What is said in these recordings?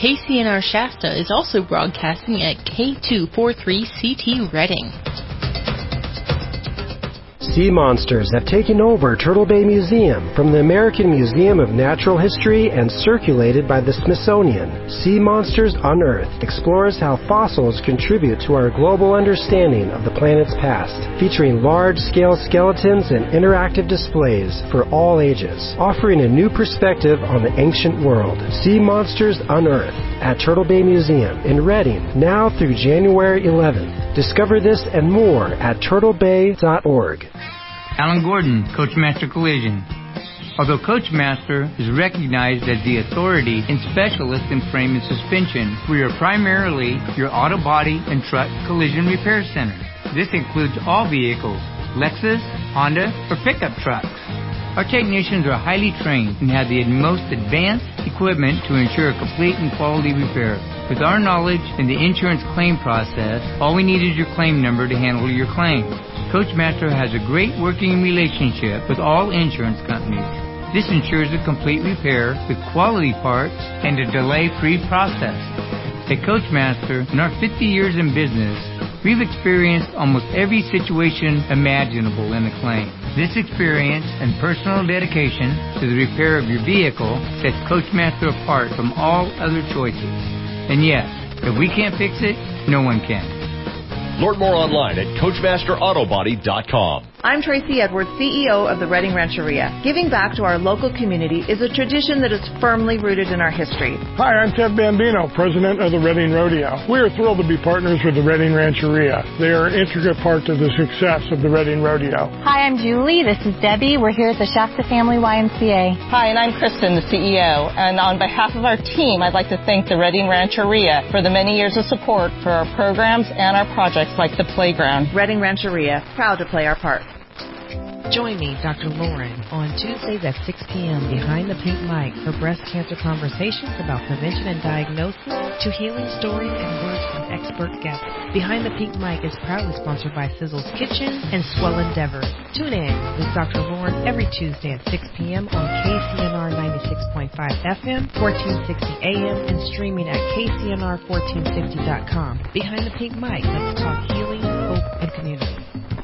KCNR Shasta is also broadcasting at K243CT Redding. Sea monsters have taken over Turtle Bay Museum from the American Museum of Natural History and circulated by the Smithsonian. Sea Monsters Unearthed explores how fossils contribute to our global understanding of the planet's past, featuring large-scale skeletons and interactive displays for all ages, offering a new perspective on the ancient world. Sea Monsters Unearthed at Turtle Bay Museum in Redding, now through January 11th. Discover this and more at turtlebay.org. Alan Gordon, Coachmaster Collision. Although Coachmaster is recognized as the authority and specialist in frame and suspension, we are primarily your auto body and truck collision repair center. This includes all vehicles, Lexus, Honda, or pickup trucks. Our technicians are highly trained and have the most advanced equipment to ensure a complete and quality repair. With our knowledge in the insurance claim process, all we need is your claim number to handle your claim. Coachmaster has a great working relationship with all insurance companies. This ensures a complete repair with quality parts and a delay-free process. At Coachmaster, in our 50 years in business, we've experienced almost every situation imaginable in a claim. This experience and personal dedication to the repair of your vehicle sets Coachmaster apart from all other choices. And yes, if we can't fix it, no one can. Learn more online at CoachmasterAutobody.com. I'm Tracy Edwards, CEO of the Redding Rancheria. Giving back to our local community is a tradition that is firmly rooted in our history. Hi, I'm Ted Bambino, president of the Redding Rodeo. We are thrilled to be partners with the Redding Rancheria. They are an intricate part of the success of the Redding Rodeo. Hi, I'm Julie. This is Debbie. We're here at the Shasta Family YMCA. Hi, and I'm Kristen, the CEO. And on behalf of our team, I'd like to thank the Redding Rancheria for the many years of support for our programs and our projects like the playground. Redding Rancheria, proud to play our part. Join me, Dr. Lauren, on Tuesdays at 6 p.m. behind the pink mic for breast cancer conversations about prevention and diagnosis to healing stories and words from expert guests. Behind the pink mic is proudly sponsored by Sizzle's Kitchen and Swell Endeavor. Tune in with Dr. Lauren every Tuesday at 6 p.m. on KCNR 96.5 FM, 1460 AM, and streaming at KCNR1460.com. Behind the pink mic, let's talk healing, hope, and community.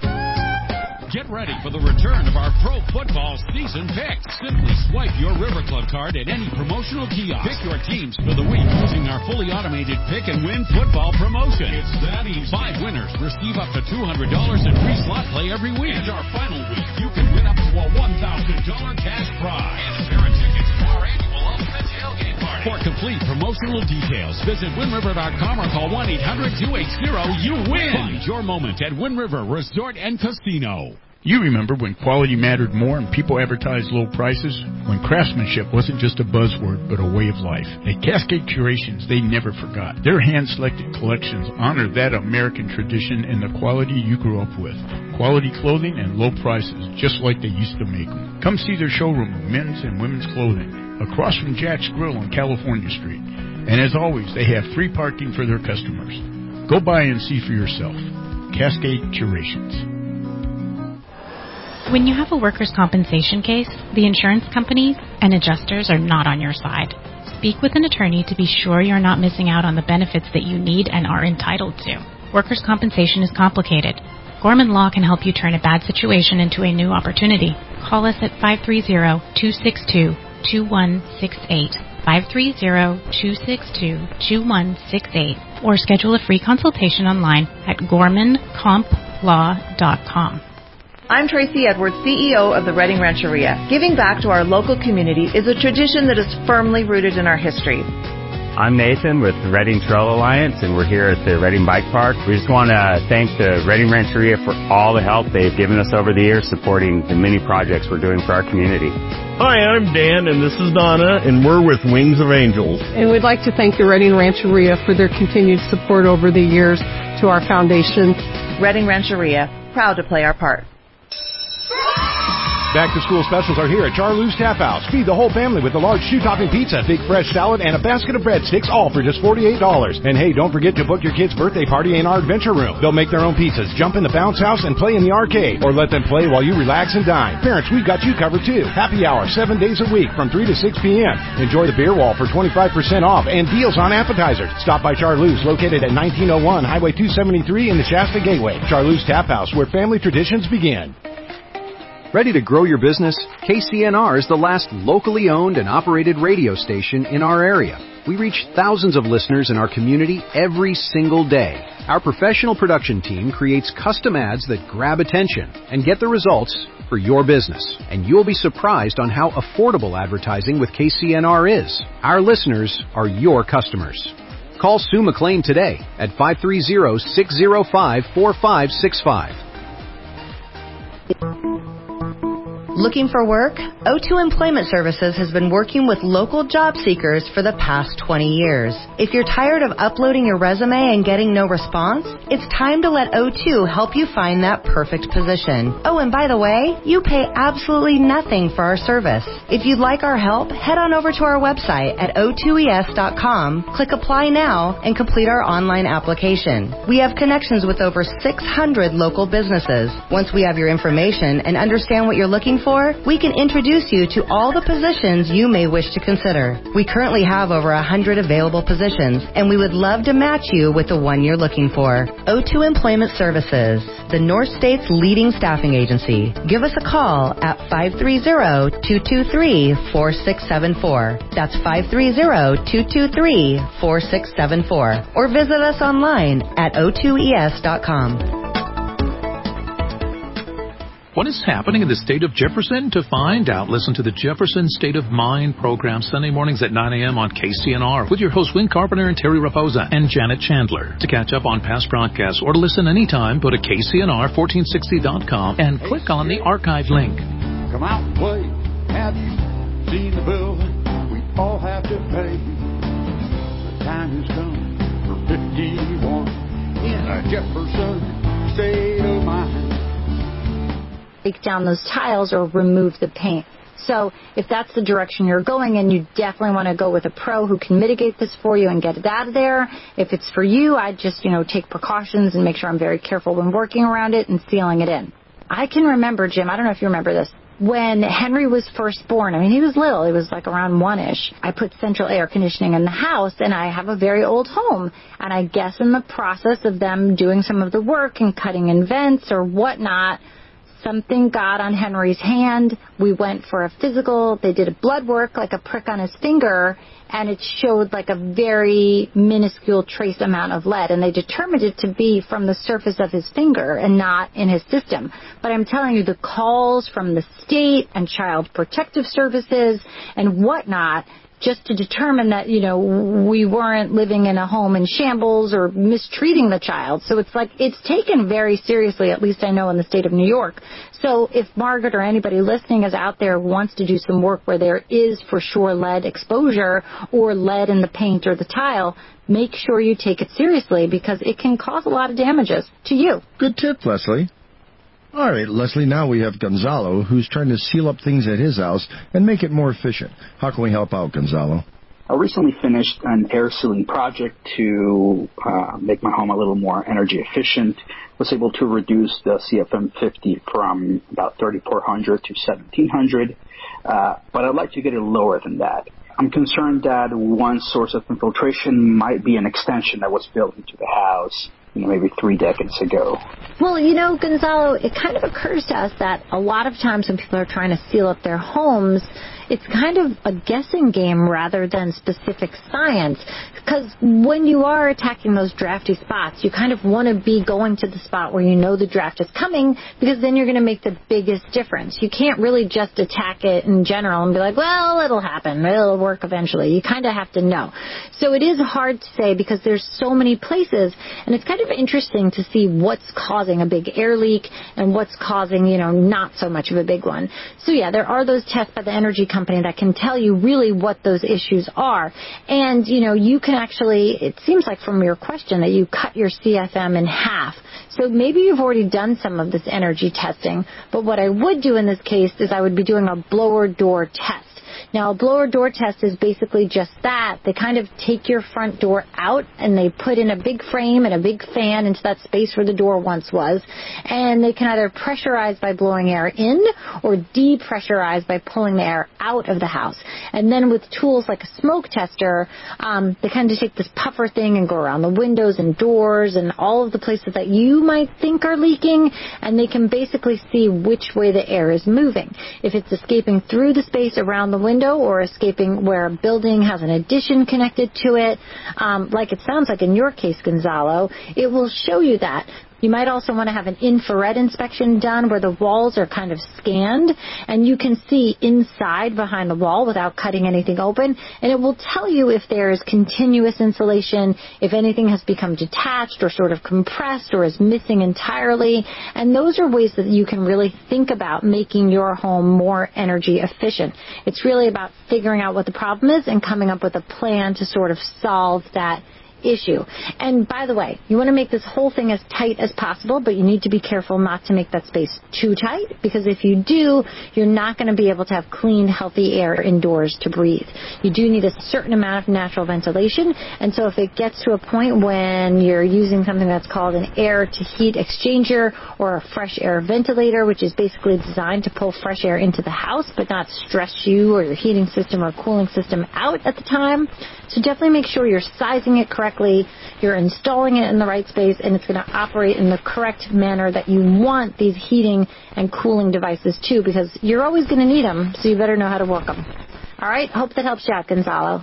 Get ready for the return of our pro football season picks. Simply swipe your River Club card at any promotional kiosk. Pick your teams for the week using our fully automated pick and win football promotion. It's that easy. 5 winners receive up to $200 in free slot play every week. And our final week, you can win up to a $1,000 cash prize. And a pair of tickets to our annual Ultimate Tailgate Party. For complete promotional details, visit WinRiver.com or call 1-800-280-YOU-WIN. Find your moment at Wind River Resort and Casino. You remember when quality mattered more and people advertised low prices? When craftsmanship wasn't just a buzzword, but a way of life. At Cascade Curations, they never forgot. Their hand-selected collections honor that American tradition and the quality you grew up with. Quality clothing and low prices, just like they used to make them. Come see their showroom of men's and women's clothing, across from Jack's Grill on California Street. And as always, they have free parking for their customers. Go by and see for yourself. Cascade Curations. When you have a workers' compensation case, the insurance companies and adjusters are not on your side. Speak with an attorney to be sure you're not missing out on the benefits that you need and are entitled to. Workers' compensation is complicated. Gorman Law can help you turn a bad situation into a new opportunity. Call us at 530-262-2168, 530-262-2168, or schedule a free consultation online at gormancomplaw.com. I'm Tracy Edwards, CEO of the Redding Rancheria. Giving back to our local community is a tradition that is firmly rooted in our history. I'm Nathan with the Redding Trail Alliance, and we're here at the Redding Bike Park. We just want to thank the Redding Rancheria for all the help they've given us over the years supporting the many projects we're doing for our community. Hi, I'm Dan, and this is Donna, and we're with Wings of Angels. And we'd like to thank the Redding Rancheria for their continued support over the years to our foundation. Redding Rancheria, proud to play our part. Back-to-school specials are here at Charlie's Tap House. Feed the whole family with a large 2-topping pizza, big fresh salad, and a basket of breadsticks, all for just $48. And hey, don't forget to book your kids' birthday party in our adventure room. They'll make their own pizzas, jump in the bounce house, and play in the arcade. Or let them play while you relax and dine. Parents, we've got you covered too. Happy hour 7 days a week from 3 to 6 p.m. Enjoy the beer wall for 25% off and deals on appetizers. Stop by Charlie's, located at 1901 Highway 273 in the Shasta Gateway. Charlie's Tap House, where family traditions begin. Ready to grow your business? KCNR is the last locally owned and operated radio station in our area. We reach thousands of listeners in our community every single day. Our professional production team creates custom ads that grab attention and get the results for your business. And you'll be surprised on how affordable advertising with KCNR is. Our listeners are your customers. Call Sue McLean today at 530-605-4565. Looking for work? O2 Employment Services has been working with local job seekers for the past 20 years. If you're tired of uploading your resume and getting no response, it's time to let O2 help you find that perfect position. Oh, and by the way, you pay absolutely nothing for our service. If you'd like our help, head on over to our website at o2es.com, click Apply Now, and complete our online application. We have connections with over 600 local businesses. Once we have your information and understand what you're looking for, we can introduce you to all the positions you may wish to consider. We currently have over 100 available positions, and we would love to match you with the one you're looking for. O2 Employment Services, the North State's leading staffing agency. Give us a call at 530-223-4674. That's 530-223-4674. Or visit us online at o2es.com. What is happening in the state of Jefferson? To find out, listen to the Jefferson State of Mind program Sunday mornings at 9 a.m. on KCNR with your hosts Win Carpenter and Terry Raposa and Janet Chandler. To catch up on past broadcasts or to listen anytime, go to KCNR1460.com and click on the archive link. Come out and play. Have you seen the bill we all have to pay? The time has come for 51 in a Jefferson State of Mind. Take down those tiles or remove the paint. So if that's the direction you're going in, you definitely want to go with a pro who can mitigate this for you and get it out of there. If it's for you, I'd just, take precautions and make sure I'm very careful when working around it and sealing it in. I can remember, Jim, I don't know if you remember this, when Henry was first born, he was little, he was like around 1-ish. I put central air conditioning in the house, and I have a very old home. And I guess in the process of them doing some of the work and cutting in vents or whatnot, something got on Henry's hand. We went for a physical. They did a blood work, like a prick on his finger, and it showed like a very minuscule trace amount of lead. And they determined it to be from the surface of his finger and not in his system. But I'm telling you, the calls from the state and Child Protective Services and whatnot, just to determine that, we weren't living in a home in shambles or mistreating the child. So it's like, it's taken very seriously, at least I know in the state of New York. So if Margaret or anybody listening is out there wants to do some work where there is for sure lead exposure or lead in the paint or the tile, make sure you take it seriously because it can cause a lot of damages to you. Good tip, Leslie. All right, Leslie, now we have Gonzalo, who's trying to seal up things at his house and make it more efficient. How can we help out, Gonzalo? I recently finished an air sealing project to make my home a little more energy efficient. Was able to reduce the CFM50 from about 3,400 to 1,700, but I'd like to get it lower than that. I'm concerned that one source of infiltration might be an extension that was built into the house, maybe 3 decades ago. Well, Gonzalo, it kind of occurs to us that a lot of times when people are trying to seal up their homes, it's kind of a guessing game rather than specific science. Because when you are attacking those drafty spots, you kind of want to be going to the spot where you know the draft is coming, because then you're going to make the biggest difference. You can't really just attack it in general and be like, well, it'll happen. It'll work eventually. You kind of have to know. So it is hard to say because there's so many places, and it's kind of interesting to see what's causing a big air leak and what's causing, not so much of a big one. So, yeah, there are those tests by the energy company company that can tell you really what those issues are. And, you can actually, it seems like from your question that you cut your CFM in half. So maybe you've already done some of this energy testing, but what I would do in this case is I would be doing a blower door test. Now, a blower door test is basically just that. They kind of take your front door out and they put in a big frame and a big fan into that space where the door once was. And they can either pressurize by blowing air in or depressurize by pulling the air out of the house. And then with tools like a smoke tester, they kind of take this puffer thing and go around the windows and doors and all of the places that you might think are leaking, and they can basically see which way the air is moving. If it's escaping through the space around the window or escaping where a building has an addition connected to it, like it sounds like in your case, Gonzalo, it will show you that. You might also want to have an infrared inspection done where the walls are kind of scanned and you can see inside behind the wall without cutting anything open, and it will tell you if there is continuous insulation, if anything has become detached or sort of compressed or is missing entirely. And those are ways that you can really think about making your home more energy efficient. It's really about figuring out what the problem is and coming up with a plan to sort of solve that issue. And by the way, you want to make this whole thing as tight as possible, but you need to be careful not to make that space too tight, because if you do, you're not going to be able to have clean, healthy air indoors to breathe. You do need a certain amount of natural ventilation, and so if it gets to a point when you're using something that's called an air to heat exchanger or a fresh air ventilator, which is basically designed to pull fresh air into the house but not stress you or your heating system or cooling system out at the time. So definitely make sure you're sizing it correctly, you're installing it in the right space, and it's going to operate in the correct manner that you want these heating and cooling devices to, because you're always going to need them, so you better know how to work them. All right? Hope that helps you out, Gonzalo.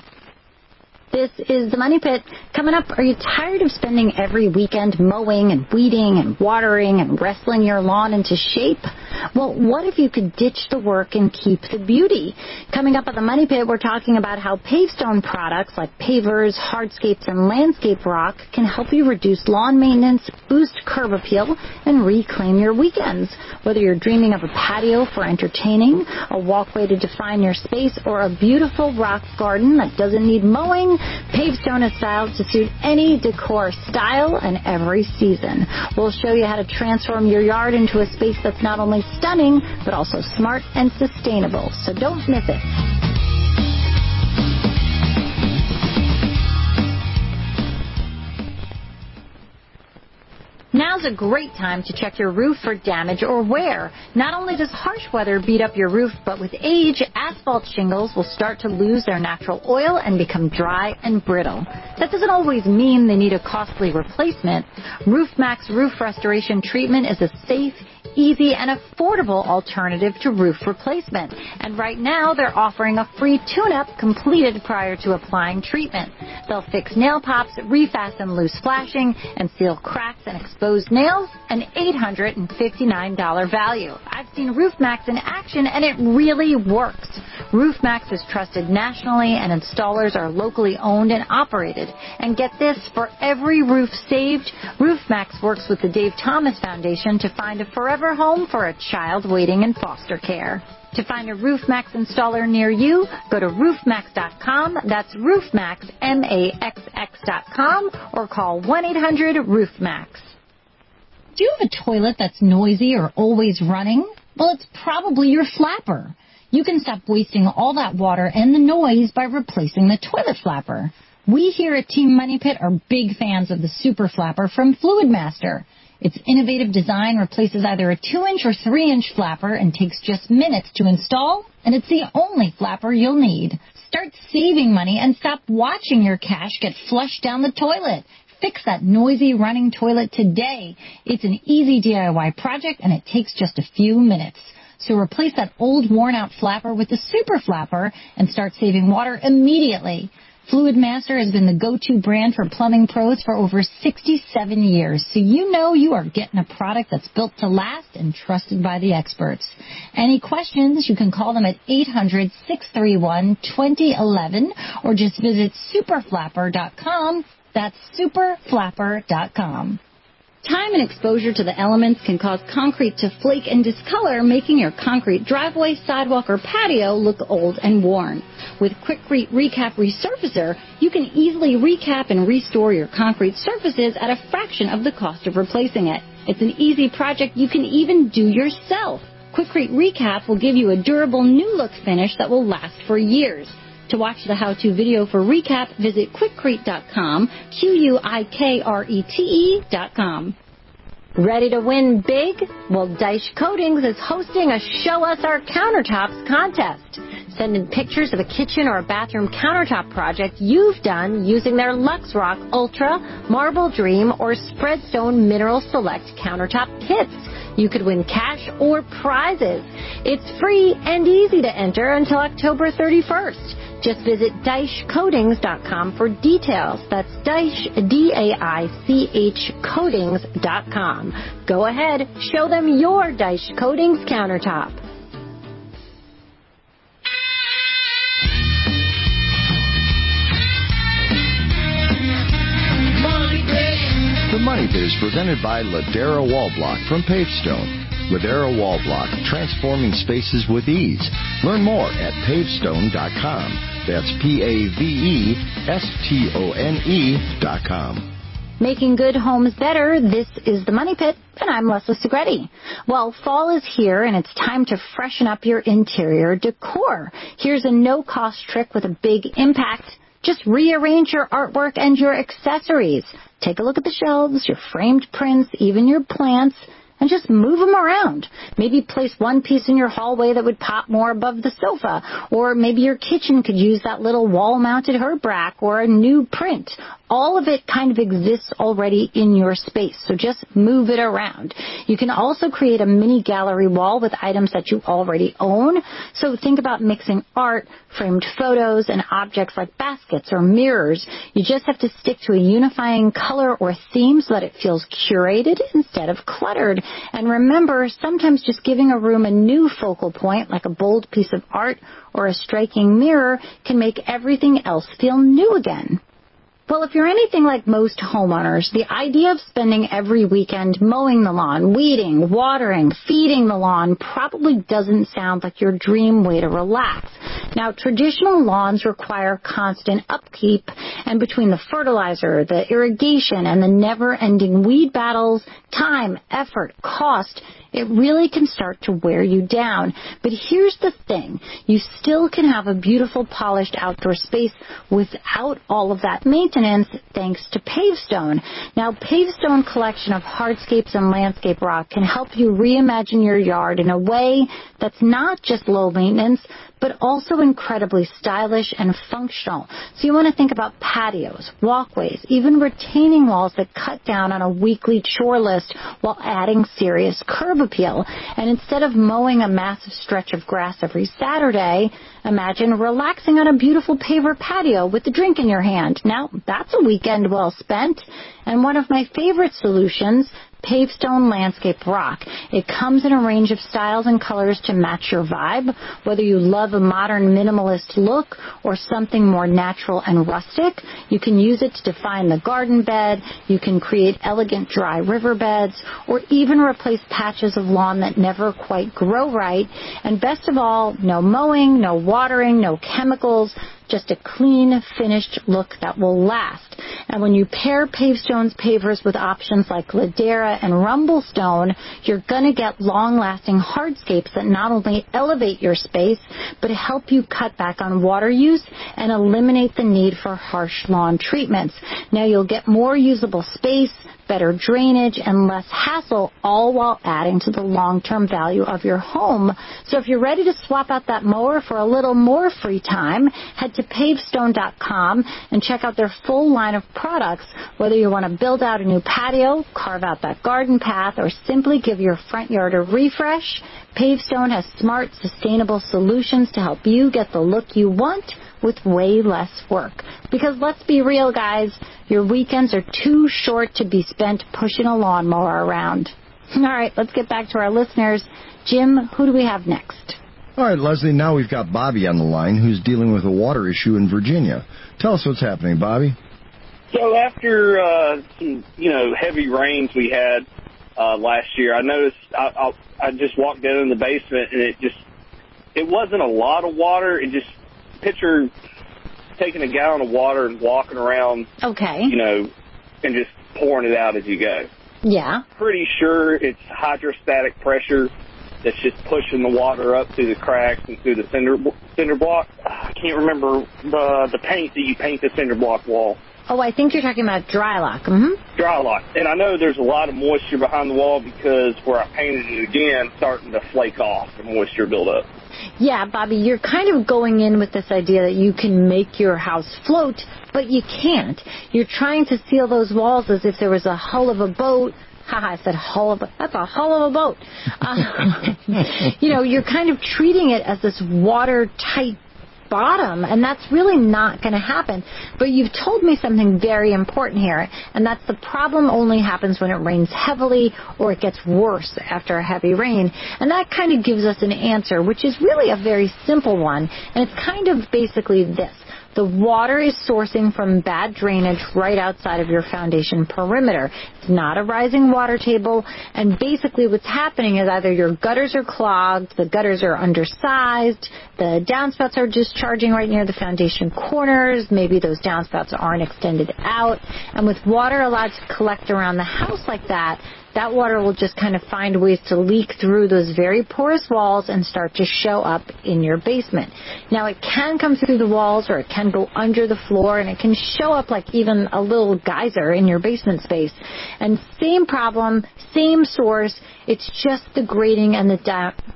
This is the Money Pit. Coming up, are you tired of spending every weekend mowing and weeding and watering and wrestling your lawn into shape? Well, what if you could ditch the work and keep the beauty? Coming up at the Money Pit, we're talking about how Pavestone products like pavers, hardscapes, and landscape rock can help you reduce lawn maintenance, boost curb appeal, and reclaim your weekends. Whether you're dreaming of a patio for entertaining, a walkway to define your space, or a beautiful rock garden that doesn't need mowing, Pavestone is styled to suit any decor style and every season. We'll show you how to transform your yard into a space that's not only stunning, but also smart and sustainable. So don't miss it. Now's a great time to check your roof for damage or wear. Not only does harsh weather beat up your roof, but with age, asphalt shingles will start to lose their natural oil and become dry and brittle. That doesn't always mean they need a costly replacement. RoofMax Roof Restoration Treatment is a safe, easy, and affordable alternative to roof replacement. And right now, they're offering a free tune-up completed prior to applying treatment. They'll fix nail pops, refasten loose flashing, and seal cracks and exposed nails, an $859 value. I've seen RoofMax in action, and it really works. RoofMax is trusted nationally, and installers are locally owned and operated. And get this, for every roof saved, RoofMax works with the Dave Thomas Foundation to find a forever home for a child waiting in foster care. To find a RoofMax installer near you, go to roofmax.com. That's RoofMax, MAXX.com, or call 1-800-RoofMax. Do you have a toilet that's noisy or always running? Well, it's probably your flapper. You can stop wasting all that water and the noise by replacing the toilet flapper. We here at Team Money Pit are big fans of the Super Flapper from Fluidmaster. Its innovative design replaces either a 2-inch or 3-inch flapper and takes just minutes to install, and it's the only flapper you'll need. Start saving money and stop watching your cash get flushed down the toilet. Fix that noisy running toilet today. It's an easy DIY project, and it takes just a few minutes. So replace that old worn-out flapper with the Super Flapper and start saving water immediately. Fluidmaster has been the go-to brand for plumbing pros for over 67 years, so you know you are getting a product that's built to last and trusted by the experts. Any questions, you can call them at 800-631-2011 or just visit superflapper.com. That's superflapper.com. Time and exposure to the elements can cause concrete to flake and discolor, making your concrete driveway, sidewalk, or patio look old and worn. With Quikrete Recap Resurfacer, you can easily recap and restore your concrete surfaces at a fraction of the cost of replacing it. It's an easy project you can even do yourself. Quikrete Recap will give you a durable new look finish that will last for years. To watch the how-to video for Recap, visit Quikrete.com, Quikrete.com. Ready to win big? Well, Deich Coatings is hosting a Show Us Our Countertops contest. Send in pictures of a kitchen or a bathroom countertop project you've done using their LuxRock Ultra, Marble Dream, or Spreadstone Mineral Select countertop kits. You could win cash or prizes. It's free and easy to enter until October 31st. Just visit DeichCoatings.com for details. That's Deich, D-A-I-C-H, Coatings.com. Go ahead, show them your Deich Coatings countertop. The Money Pit is presented by Ladera Wall Block from Pavestone. Ladera Wall Block, transforming spaces with ease. Learn more at pavestone.com. That's PAVESTONE.com. Making good homes better, this is The Money Pit, and I'm Leslie Segretti. Well, fall is here, and it's time to freshen up your interior decor. Here's a no-cost trick with a big impact. Just rearrange your artwork and your accessories. Take a look at the shelves, your framed prints, even your plants, and just move them around. Maybe place one piece in your hallway that would pop more above the sofa, or maybe your kitchen could use that little wall-mounted herb rack or a new print. All of it kind of exists already in your space, so just move it around. You can also create a mini gallery wall with items that you already own. So think about mixing art, framed photos, and objects like baskets or mirrors. You just have to stick to a unifying color or theme so that it feels curated instead of cluttered. And remember, sometimes just giving a room a new focal point, like a bold piece of art or a striking mirror, can make everything else feel new again. Well, if you're anything like most homeowners, the idea of spending every weekend mowing the lawn, weeding, watering, feeding the lawn probably doesn't sound like your dream way to relax. Now, traditional lawns require constant upkeep, and between the fertilizer, the irrigation, and the never-ending weed battles, time, effort, cost, it really can start to wear you down. But here's the thing. You still can have a beautiful, polished outdoor space without all of that maintenance thanks to Pavestone. Now, Pavestone collection of hardscapes and landscape rock can help you reimagine your yard in a way that's not just low maintenance, but also incredibly stylish and functional. So you want to think about patios, walkways, even retaining walls that cut down on a weekly chore list while adding serious curb appeal. And instead of mowing a massive stretch of grass every Saturday, imagine relaxing on a beautiful paver patio with a drink in your hand. Now, that's a weekend well spent. And one of my favorite solutions, Pavestone Landscape Rock. It comes in a range of styles and colors to match your vibe, whether you love a modern minimalist look or something more natural and rustic. You can use it to define the garden bed, you can create elegant dry riverbeds, or even replace patches of lawn that never quite grow right. And best of all, no mowing, no watering, no chemicals, just a clean, finished look that will last. And when you pair Pavestone's pavers with options like Ladera and Rumblestone, you're going to get long-lasting hardscapes that not only elevate your space, but help you cut back on water use and eliminate the need for harsh lawn treatments. Now you'll get more usable space, better drainage, and less hassle, all while adding to the long-term value of your home. So if you're ready to swap out that mower for a little more free time, head to pavestone.com and check out their full line of products. Whether you want to build out a new patio, carve out that garden path, or simply give your front yard a refresh, Pavestone has smart, sustainable solutions to help you get the look you want with way less work. Because let's be real, guys, your weekends are too short to be spent pushing a lawnmower around. All right, let's get back to our listeners. Jim, who do we have next? All right, Leslie, now we've got Bobby on the line who's dealing with a water issue in Virginia. Tell us what's happening, Bobby. So after some, heavy rains we had last year, I noticed I just walked down in the basement, and it wasn't a lot of water. It just, picture taking a gallon of water and walking around, and just pouring it out as you go. Yeah. Pretty sure it's hydrostatic pressure that's just pushing the water up through the cracks and through the cinder block. I can't remember the paint that you paint the cinder block wall. Oh, I think you're talking about Drylok. Mm-hmm. Drylok. And I know there's a lot of moisture behind the wall because where I painted it again, starting to flake off and moisture build up. Yeah, Bobby, you're kind of going in with this idea that you can make your house float, but you can't. You're trying to seal those walls as if there was a hull of a boat. I said hull of that's a hull of a boat. You're kind of treating it as this watertight bottom, and that's really not going to happen. But you've told me something very important here, and that's the problem only happens when it rains heavily or it gets worse after a heavy rain. And that kind of gives us an answer, which is really a very simple one, and it's kind of basically this. The water is sourcing from bad drainage right outside of your foundation perimeter. It's not a rising water table, and basically what's happening is either your gutters are clogged, the gutters are undersized, the downspouts are discharging right near the foundation corners, maybe those downspouts aren't extended out, and with water allowed to collect around the house like that, that water will just kind of find ways to leak through those very porous walls and start to show up in your basement. Now, it can come through the walls or it can go under the floor, and it can show up like even a little geyser in your basement space. And same problem, same source, it's just the grading and the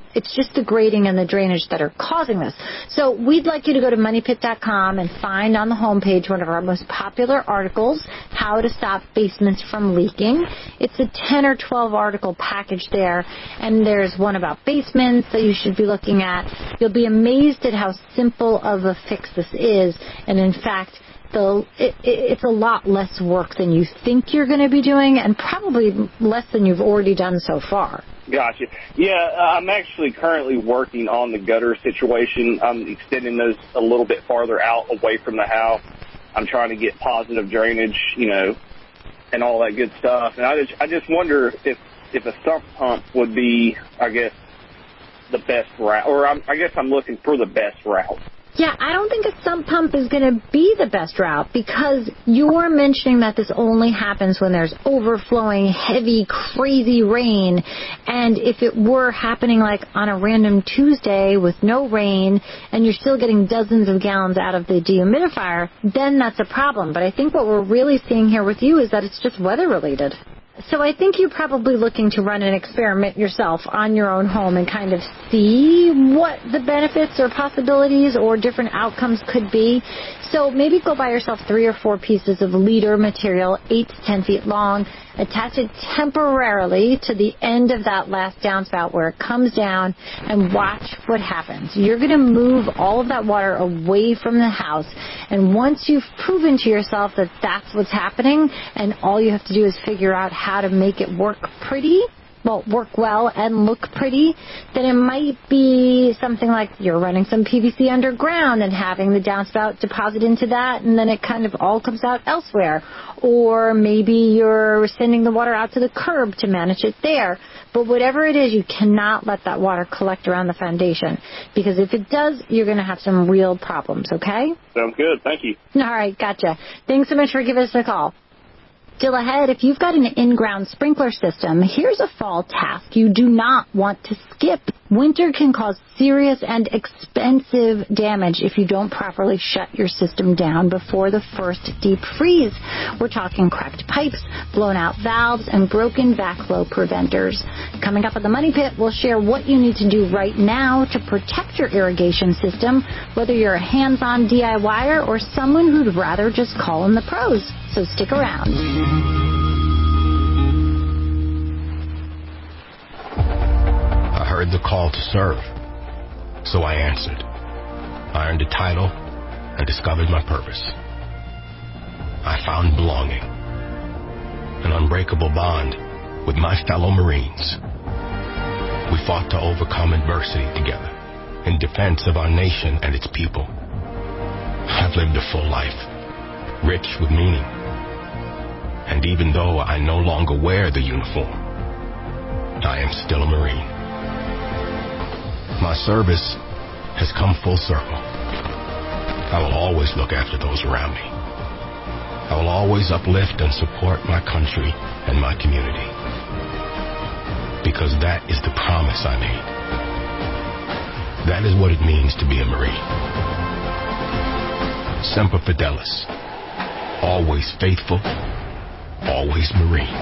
drainage that are causing this. So we'd like you to go to moneypit.com and find on the homepage one of our most popular articles, How to Stop Basements from Leaking. It's a 10 or 12 article package there, and there's one about basements that you should be looking at. You'll be amazed at how simple of a fix this is, and in fact, it's a lot less work than you think you're going to be doing, and probably less than you've already done so far. Gotcha. Yeah, I'm actually currently working on the gutter situation. I'm extending those a little bit farther out away from the house. I'm trying to get positive drainage, and all that good stuff. And I just wonder if a sump pump would be, I guess, the best route, or I guess I'm looking for the best route. Yeah, I don't think a sump pump is going to be the best route, because you're mentioning that this only happens when there's overflowing, heavy, crazy rain. And if it were happening like on a random Tuesday with no rain and you're still getting dozens of gallons out of the dehumidifier, then that's a problem. But I think what we're really seeing here with you is that it's just weather related. So I think you're probably looking to run an experiment yourself on your own home and kind of see what the benefits or possibilities or different outcomes could be. So maybe go buy yourself 3 or 4 pieces of leader material, 8 to 10 feet long, attach it temporarily to the end of that last downspout where it comes down, and watch what happens. You're going to move all of that water away from the house, and once you've proven to yourself that that's what's happening, and all you have to do is figure out how to make it work well and look pretty, then it might be something like you're running some PVC underground and having the downspout deposit into that, and then it kind of all comes out elsewhere. Or maybe you're sending the water out to the curb to manage it there. But whatever it is, you cannot let that water collect around the foundation, because if it does, you're going to have some real problems, okay? Sounds good. Thank you. All right, gotcha. Thanks so much for giving us a call. Still ahead, if you've got an in-ground sprinkler system, here's a fall task you do not want to skip. Winter can cause serious and expensive damage if you don't properly shut your system down before the first deep freeze. We're talking cracked pipes, blown out valves, and broken backflow preventers. Coming up at the Money Pit, we'll share what you need to do right now to protect your irrigation system, whether you're a hands-on DIYer or someone who'd rather just call in the pros. So stick around. I heard the call to serve, so I answered. I earned a title and discovered my purpose. I found belonging, an unbreakable bond with my fellow Marines. We fought to overcome adversity together in defense of our nation and its people. I've lived a full life, rich with meaning, And even though I no longer wear the uniform, I am still a Marine. My service has come full circle. I will always look after those around me. I will always uplift and support my country and my community. Because that is the promise I made. That is what it means to be a Marine. Semper Fidelis. Always faithful, always Marine.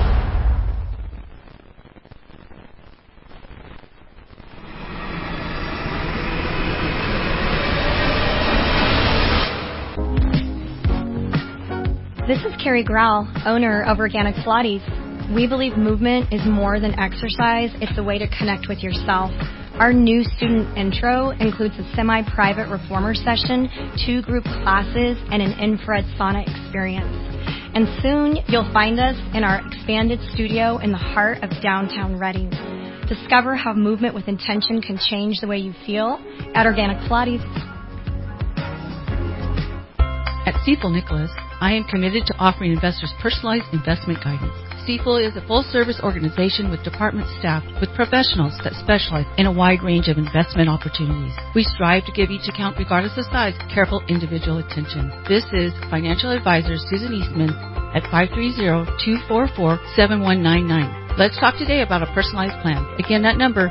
This is Carrie Grau, owner of Organic Pilates. We believe movement is more than exercise. It's a way to connect with yourself. Our new student intro includes a semi-private reformer session, 2 group classes, and an infrared sauna experience. And soon you'll find us in our expanded studio in the heart of downtown Reading. Discover how movement with intention can change the way you feel at Organic Pilates. At Stifel Nicholas, I am committed to offering investors personalized investment guidance. Stifel is a full-service organization with department staff with professionals that specialize in a wide range of investment opportunities. We strive to give each account, regardless of size, careful individual attention. This is financial advisor Susan Eastman at 530-244-7199. Let's talk today about a personalized plan. Again, that number,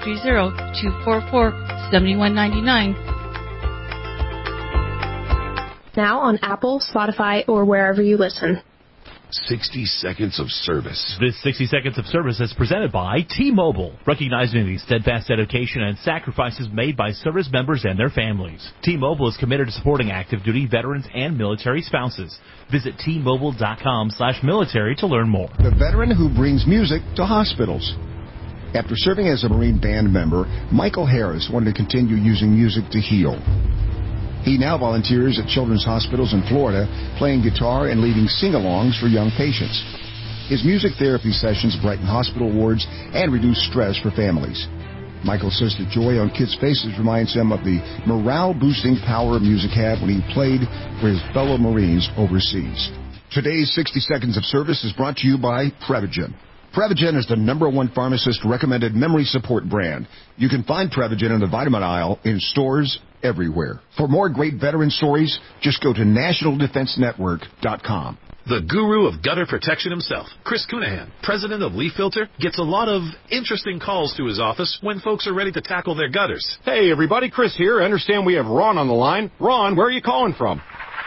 530-244-7199. Now on Apple, Spotify, or wherever you listen. 60 seconds of service. This 60 seconds of service is presented by T-Mobile, recognizing the steadfast dedication and sacrifices made by service members and their families. T-Mobile is committed to supporting active duty veterans and military spouses. Visit T-Mobile.com/military to learn more. The veteran who brings music to hospitals. After serving as a Marine band member, Michael Harris wanted to continue using music to heal. He now volunteers at children's hospitals in Florida, playing guitar and leading sing-alongs for young patients. His music therapy sessions brighten hospital wards and reduce stress for families. Michael says the joy on kids' faces reminds him of the morale-boosting power music had when he played for his fellow Marines overseas. Today's 60 Seconds of Service is brought to you by Prevagen. Prevagen is the #1 pharmacist-recommended memory support brand. You can find Prevagen in the vitamin aisle in stores everywhere. For more great veteran stories, just go to nationaldefensenetwork.com. The guru of gutter protection himself, Chris Cunahan, president of Leaf Filter, gets a lot of interesting calls to his office when folks are ready to tackle their gutters. Hey, everybody, Chris here. I understand we have Ron on the line. Ron, where are you calling from?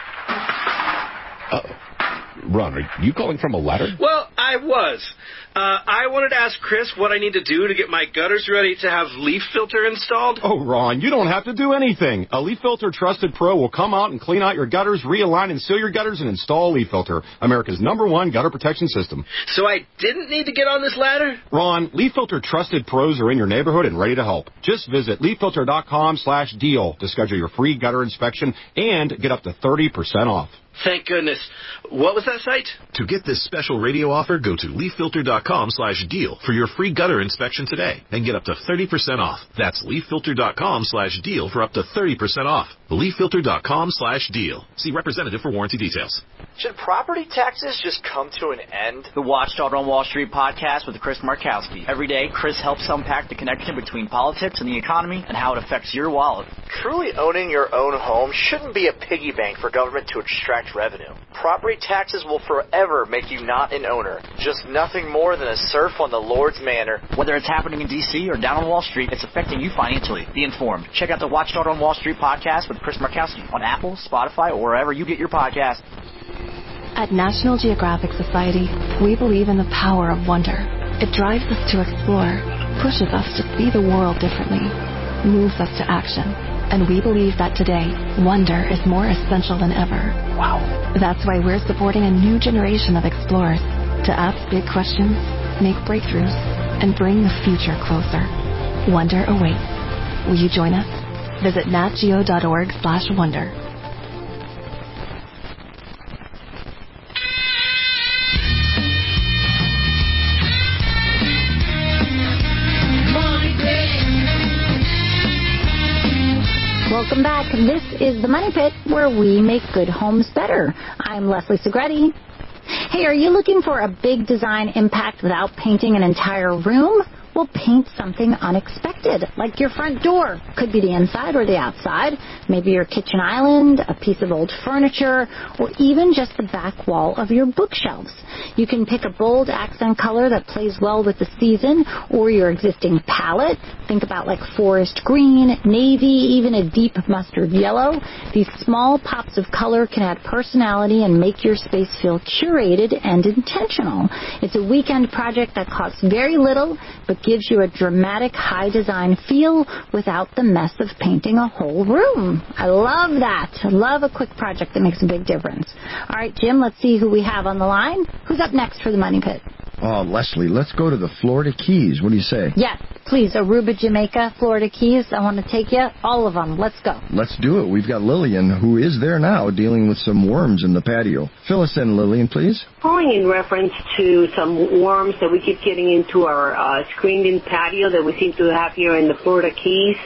Ron, are you calling from a ladder? Well, I was. I wanted to ask Chris what I need to do to get my gutters ready to have Leaf Filter installed. Oh, Ron, you don't have to do anything. A Leaf Filter Trusted Pro will come out and clean out your gutters, realign and seal your gutters, and install Leaf Filter, America's #1 gutter protection system. So I didn't need to get on this ladder? Ron, Leaf Filter Trusted Pros are in your neighborhood and ready to help. Just visit leaffilter.com/deal to schedule your free gutter inspection and get up to 30% off. Thank goodness. What was that site? To get this special radio offer, go to leaffilter.com/deal for your free gutter inspection today and get up to 30% off. That's leaffilter.com/deal for up to 30% off. leaffilter.com/deal. See representative for warranty details. Should property taxes just come to an end? The Watchdog on Wall Street podcast with Chris Markowski. Every day, Chris helps unpack the connection between politics and the economy and how it affects your wallet. Truly owning your own home shouldn't be a piggy bank for government to extract revenue. Property taxes will forever make you not an owner, just nothing more than a serf on the Lord's manor. Whether it's happening in D.C. or down on Wall Street, it's affecting you financially. Be informed. Check out the Watchdog on Wall Street podcast with Chris Markowski on Apple, Spotify, or wherever you get your podcast. At National Geographic Society, we believe in the power of wonder. It drives us to explore, pushes us to see the world differently, moves us to action. And we believe that today, wonder is more essential than ever. Wow. That's why we're supporting a new generation of explorers to ask big questions, make breakthroughs, and bring the future closer. Wonder awaits. Will you join us? Visit natgeo.org/wonder. Welcome back. This is the Money Pit, where we make good homes better. I'm Leslie Segretti. Hey, are you looking for a big design impact without painting an entire room? Well, paint something unexpected, like your front door. Could be the inside or the outside. Maybe your kitchen island, a piece of old furniture, or even just the back wall of your bookshelves. You can pick a bold accent color that plays well with the season or your existing palette. Think about like forest green, navy, even a deep mustard yellow. These small pops of color can add personality and make your space feel curated and intentional. It's a weekend project that costs very little, but gives you a dramatic high design feel without the mess of painting a whole room. I love that. I love a quick project that makes a big difference. All right, Jim, let's see who we have on the line. Who's up next for the Money Pit? Oh, Leslie, let's go to the Florida Keys. What do you say? Yes, please. Aruba, Jamaica, Florida Keys. I want to take you. All of them. Let's go. Let's do it. We've got Lillian, who is there now, dealing with some worms in the patio. Fill us in, Lillian, please. Calling in reference to some worms that we keep getting into our screened-in patio that we seem to have here in the Florida Keys.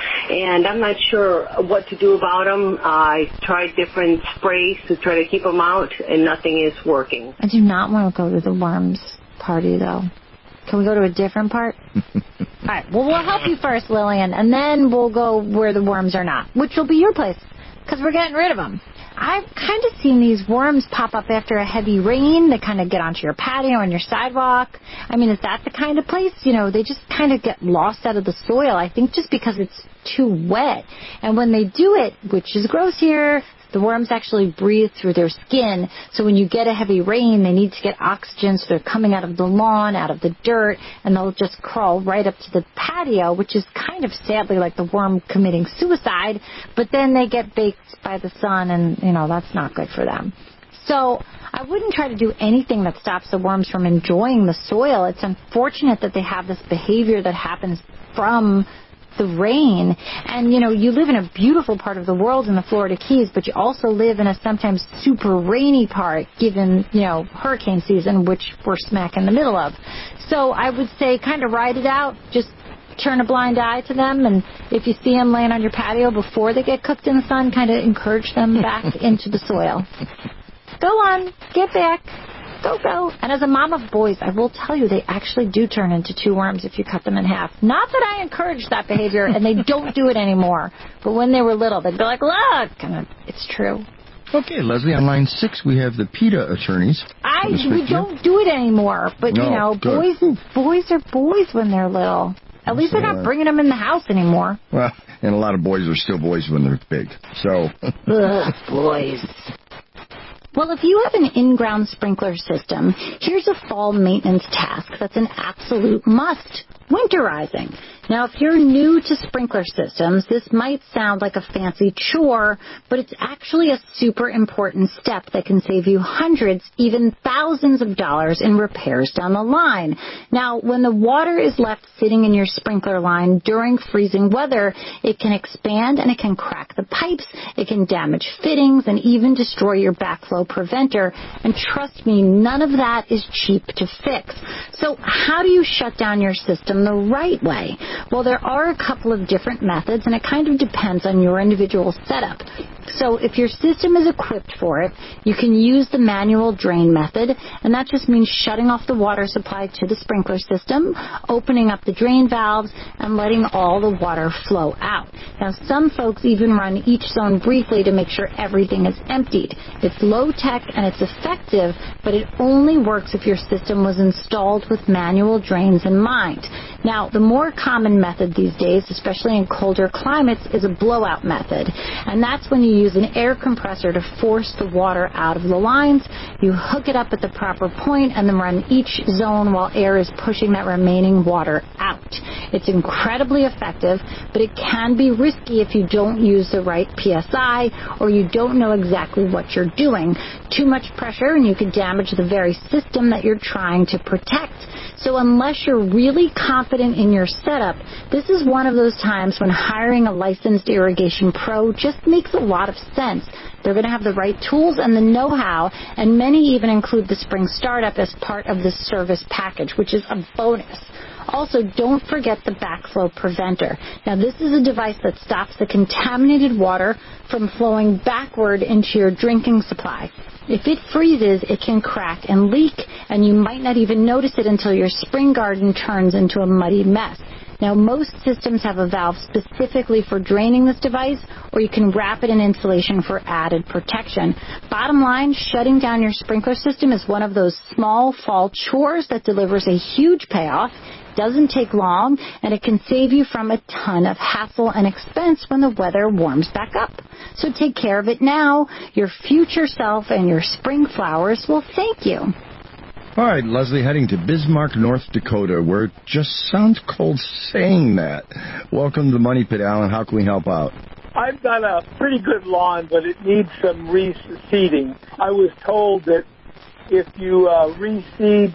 And I'm not sure what to do about them. I tried different sprays to try to keep them out, and nothing is working. I do not want to go to the worms party, though. Can we go to a different part? All right. Well, we'll help you first, Lillian, and then we'll go where the worms are not, which will be your place, because we're getting rid of them. I've kind of seen these worms pop up after a heavy rain. They kind of get onto your patio and your sidewalk. I mean, is that the kind of place? You know, they just kind of get lost out of the soil, I think, just because it's too wet. And when they do it, which is gross here, the worms actually breathe through their skin. So when you get a heavy rain, they need to get oxygen, so they're coming out of the lawn, out of the dirt, and they'll just crawl right up to the patio, which is kind of sadly like the worm committing suicide. But then they get baked by the sun, and, you know, that's not good for them. So I wouldn't try to do anything that stops the worms from enjoying the soil. It's unfortunate that they have this behavior that happens from the rain. And, you know, you live in a beautiful part of the world in the Florida Keys, but you also live in a sometimes super rainy part, given, you know, hurricane season, which we're smack in the middle of. So I would say kind of ride it out. Just turn a blind eye to them, and if you see them laying on your patio before they get cooked in the sun, kind of encourage them back into the soil. Go on, get back. Go. And as a mom of boys, I will tell you, they actually do turn into two worms if you cut them in half. Not that I encourage that behavior, and they don't do it anymore. But when they were little, they'd be like, look, and it's true. Okay, Leslie, on line 6, we have the PETA attorneys. We don't do it anymore. But, no, you know, boys are boys when they're little. At least they're not bringing them in the house anymore. Well, and a lot of boys are still boys when they're big. So. Ugh, boys. Well, if you have an in-ground sprinkler system, here's a fall maintenance task that's an absolute must: winterizing. Now, if you're new to sprinkler systems, this might sound like a fancy chore, but it's actually a super important step that can save you hundreds, even thousands of dollars in repairs down the line. Now, when the water is left sitting in your sprinkler line during freezing weather, it can expand and it can crack the pipes, it can damage fittings, and even destroy your backflow preventer. And trust me, none of that is cheap to fix. So how do you shut down your system the right way? Well, there are a couple of different methods, and it kind of depends on your individual setup. So if your system is equipped for it, you can use the manual drain method, and that just means shutting off the water supply to the sprinkler system, opening up the drain valves, and letting all the water flow out. Now, some folks even run each zone briefly to make sure everything is emptied. It's low-tech and it's effective, but it only works if your system was installed with manual drains in mind. Now, the more common method these days, especially in colder climates, is a blowout method. And that's when you use an air compressor to force the water out of the lines. You hook it up at the proper point and then run each zone while air is pushing that remaining water out. It's incredibly effective, but it can be risky if you don't use the right PSI or you don't know exactly what you're doing. Too much pressure and you could damage the very system that you're trying to protect. So unless you're really confident in your setup, this is one of those times when hiring a licensed irrigation pro just makes a lot of sense. They're going to have the right tools and the know-how, and many even include the spring startup as part of the service package, which is a bonus. Also, don't forget the backflow preventer. Now, this is a device that stops the contaminated water from flowing backward into your drinking supply. If it freezes, it can crack and leak, and you might not even notice it until your spring garden turns into a muddy mess. Now, most systems have a valve specifically for draining this device, or you can wrap it in insulation for added protection. Bottom line, shutting down your sprinkler system is one of those small fall chores that delivers a huge payoff, doesn't take long, and it can save you from a ton of hassle and expense when the weather warms back up. So take care of it now. Your future self and your spring flowers will thank you. All right, Leslie, heading to Bismarck, North Dakota, where it just sounds cold saying that. Welcome to the Money Pit, Alan. How can we help out? I've got a pretty good lawn, but it needs some reseeding. I was told that if you reseed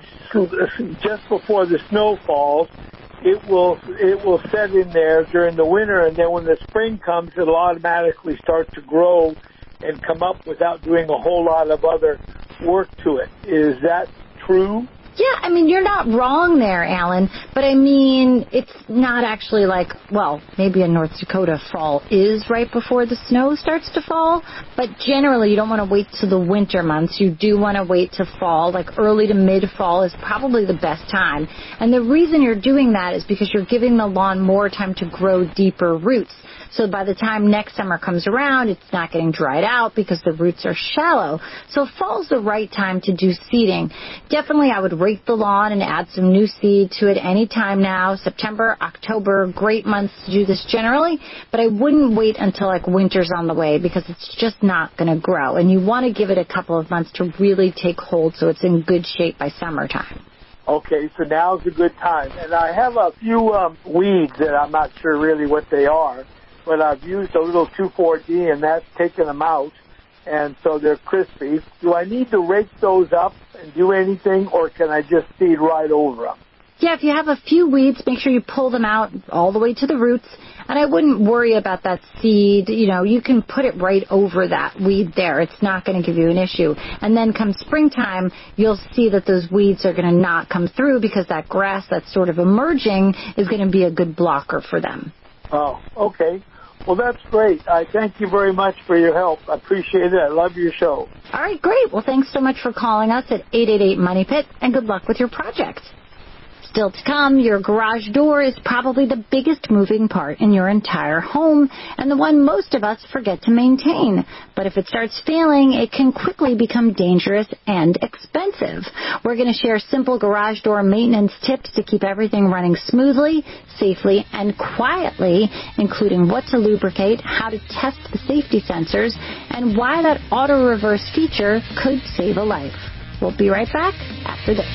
just before the snow falls, it will set in there during the winter, and then when the spring comes, it'll automatically start to grow and come up without doing a whole lot of other work to it. Is that true? Yeah, I mean, you're not wrong there, Alan, but I mean, it's not actually like, well, maybe in North Dakota fall is right before the snow starts to fall, but generally you don't want to wait to the winter months. You do want to wait to fall, like early to mid-fall is probably the best time. And the reason you're doing that is because you're giving the lawn more time to grow deeper roots. So by the time next summer comes around, it's not getting dried out because the roots are shallow. So fall's the right time to do seeding. Definitely I would rake the lawn and add some new seed to it any time now. September, October, great months to do this generally, but I wouldn't wait until like winter's on the way because it's just not going to grow. And you want to give it a couple of months to really take hold so it's in good shape by summertime. Okay, so now's a good time. And I have a few weeds that I'm not sure really what they are, but I've used a little 2,4-D, and that's taken them out, and so they're crispy. Do I need to rake those up and do anything, or can I just seed right over them? Yeah, if you have a few weeds, make sure you pull them out all the way to the roots, and I wouldn't worry about that seed. You know, you can put it right over that weed there. It's not going to give you an issue. And then come springtime, you'll see that those weeds are going to not come through because that grass that's sort of emerging is going to be a good blocker for them. Oh, okay. Well, that's great. I thank you very much for your help. I appreciate it. I love your show. All right, great. Well, thanks so much for calling us at 888-MONEY-PIT, and good luck with your project. Still to come, your garage door is probably the biggest moving part in your entire home and the one most of us forget to maintain. But if it starts failing, it can quickly become dangerous and expensive. We're going to share simple garage door maintenance tips to keep everything running smoothly, safely, and quietly, including what to lubricate, how to test the safety sensors, and why that auto reverse feature could save a life. We'll be right back after this.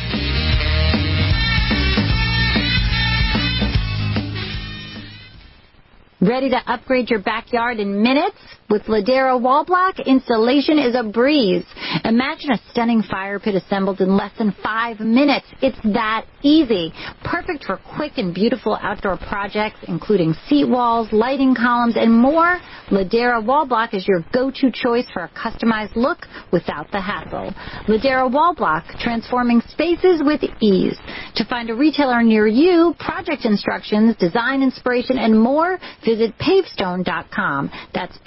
Ready to upgrade your backyard in minutes? With Ladera Wall Block, installation is a breeze. Imagine a stunning fire pit assembled in less than 5 minutes. It's that easy. Perfect for quick and beautiful outdoor projects, including seat walls, lighting columns, and more. Ladera Wall Block is your go-to choice for a customized look without the hassle. Ladera Wall Block, transforming spaces with ease. To find a retailer near you, project instructions, design inspiration, and more, visit pavestone.com. That's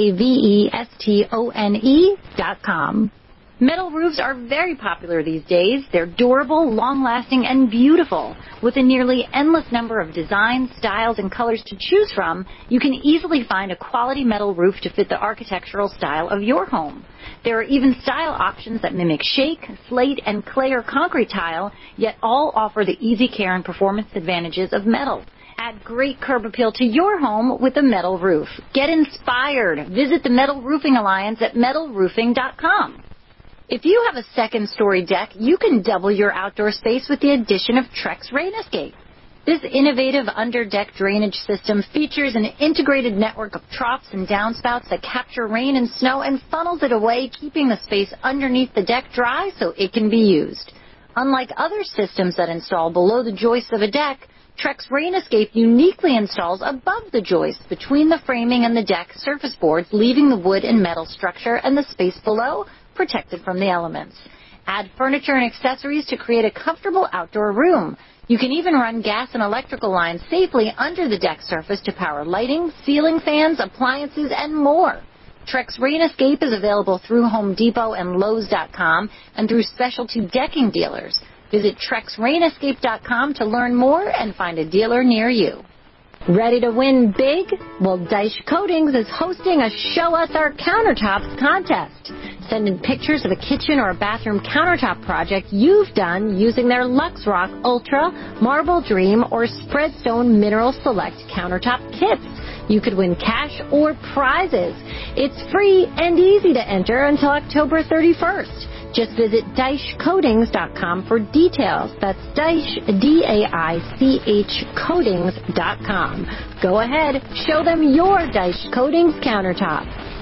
PAVESTONE.com. Metal roofs are very popular these days. They're durable, long-lasting, and beautiful. With a nearly endless number of designs, styles, and colors to choose from, you can easily find a quality metal roof to fit the architectural style of your home. There are even style options that mimic shake, slate, and clay or concrete tile, yet all offer the easy care and performance advantages of metal. Add great curb appeal to your home with a metal roof. Get inspired. Visit the Metal Roofing Alliance at metalroofing.com. If you have a second-story deck, you can double your outdoor space with the addition of Trex Rain Escape. This innovative under-deck drainage system features an integrated network of troughs and downspouts that capture rain and snow and funnels it away, keeping the space underneath the deck dry so it can be used. Unlike other systems that install below the joists of a deck, Trex Rain Escape uniquely installs above the joists between the framing and the deck surface boards, leaving the wood and metal structure and the space below protected from the elements. Add furniture and accessories to create a comfortable outdoor room. You can even run gas and electrical lines safely under the deck surface to power lighting, ceiling fans, appliances, and more. Trex Rain Escape is available through Home Depot and Lowe's.com and through specialty decking dealers. Visit TrexRainEscape.com to learn more and find a dealer near you. Ready to win big? Well, Dyche Coatings is hosting a Show Us Our Countertops contest. Send in pictures of a kitchen or a bathroom countertop project you've done using their LuxRock Ultra, Marble Dream, or Spreadstone Mineral Select countertop kits. You could win cash or prizes. It's free and easy to enter until October 31st. Just visit DycheCoatings.com for details. That's Dyche, D-A-I-C-H, Coatings.com. Go ahead, show them your Dyche Coatings countertop.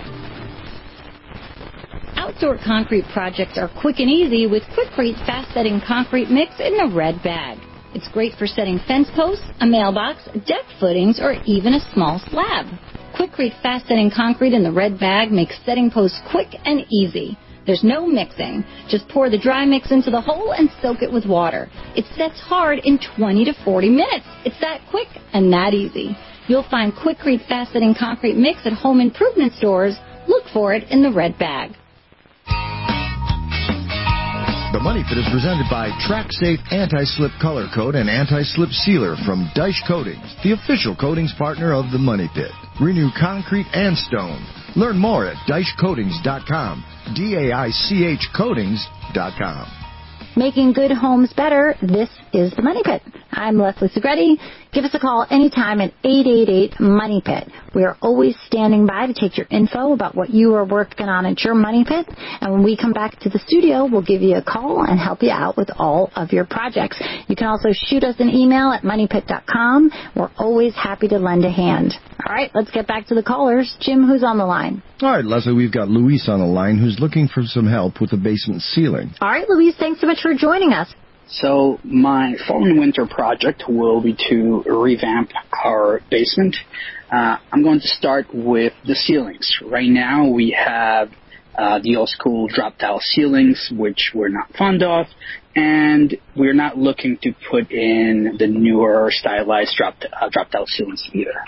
Outdoor concrete projects are quick and easy with Quikrete fast-setting concrete mix in the red bag. It's great for setting fence posts, a mailbox, deck footings, or even a small slab. Quikrete fast-setting concrete in the red bag makes setting posts quick and easy. There's no mixing. Just pour the dry mix into the hole and soak it with water. It sets hard in 20 to 40 minutes. It's that quick and that easy. You'll find Quikrete fast-setting concrete mix at home improvement stores. Look for it in the red bag. The Money Pit is presented by TrackSafe Anti-Slip Color Coat and Anti-Slip Sealer from Dyche Coatings, the official coatings partner of the Money Pit. Renew concrete and stone. Learn more at DycheCoatings.com, D-A-I-C-H Coatings.com. Making good homes better, this is the Money Pit. I'm Leslie Segretti. Give us a call anytime at 888-MONEY-PIT. We are always standing by to take your info about what you are working on at your Money Pit. And when we come back to the studio, we'll give you a call and help you out with all of your projects. You can also shoot us an email at moneypit.com. We're always happy to lend a hand. All right, let's get back to the callers. Jim, who's on the line? All right, Leslie, we've got Luis on the line who's looking for some help with the basement ceiling. All right, Luis, thanks so much for joining us. So my fall and winter project will be to revamp our basement. I'm going to start with the ceilings. Right now we have the old school drop tile ceilings, which we're not fond of, and we're not looking to put in the newer stylized drop tile ceilings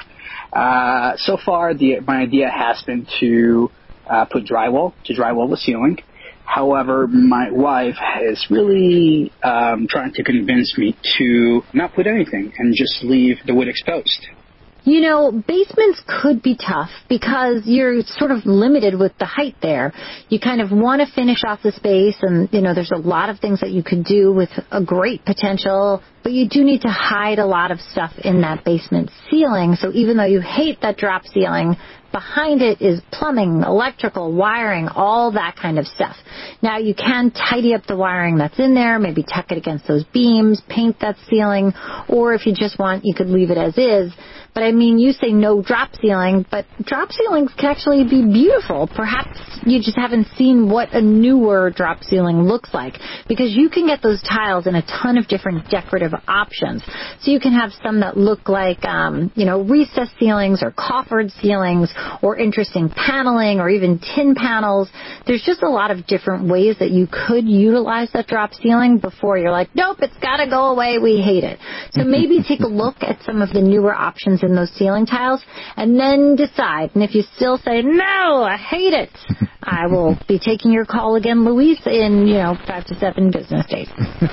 either. So far, my idea has been to put drywall the ceiling. However, my wife is really trying to convince me to not put anything and just leave the wood exposed. You know, basements could be tough because you're sort of limited with the height there. You kind of want to finish off the space, and, you know, there's a lot of things that you could do with a great potential, but you do need to hide a lot of stuff in that basement ceiling. So even though you hate that drop ceiling, behind it is plumbing, electrical, wiring, all that kind of stuff. Now, you can tidy up the wiring that's in there, maybe tuck it against those beams, paint that ceiling, or if you just want, you could leave it as is. But I mean, you say no drop ceiling, but drop ceilings can actually be beautiful. Perhaps you just haven't seen what a newer drop ceiling looks like, because you can get those tiles in a ton of different decorative options. So you can have some that look like, recessed ceilings or coffered ceilings or interesting paneling or even tin panels. There's just a lot of different ways that you could utilize that drop ceiling before you're like, nope, it's got to go away. We hate it. So maybe take a look at some of the newer options in those ceiling tiles and then decide. And if you still say, no, I hate it, I will be taking your call again, Luis, in, 5 to 7 business days.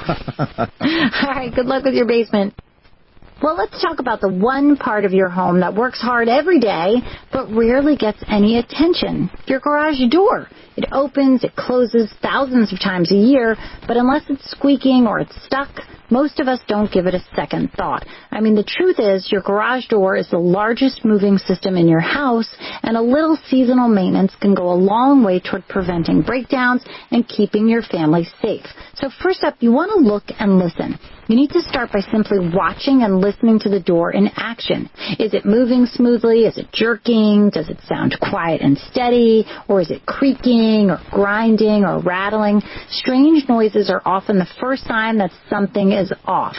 All right, good luck with your basement. Well, let's talk about the one part of your home that works hard every day but rarely gets any attention, your garage door. It opens, it closes thousands of times a year, but unless it's squeaking or it's stuck, most of us don't give it a second thought. I mean, the truth is your garage door is the largest moving system in your house, and a little seasonal maintenance can go a long way toward preventing breakdowns and keeping your family safe. So first up, you want to look and listen. You need to start by simply watching and listening to the door in action. Is it moving smoothly? Is it jerking? Does it sound quiet and steady? Or is it creaking or grinding or rattling? Strange noises are often the first sign that something is off.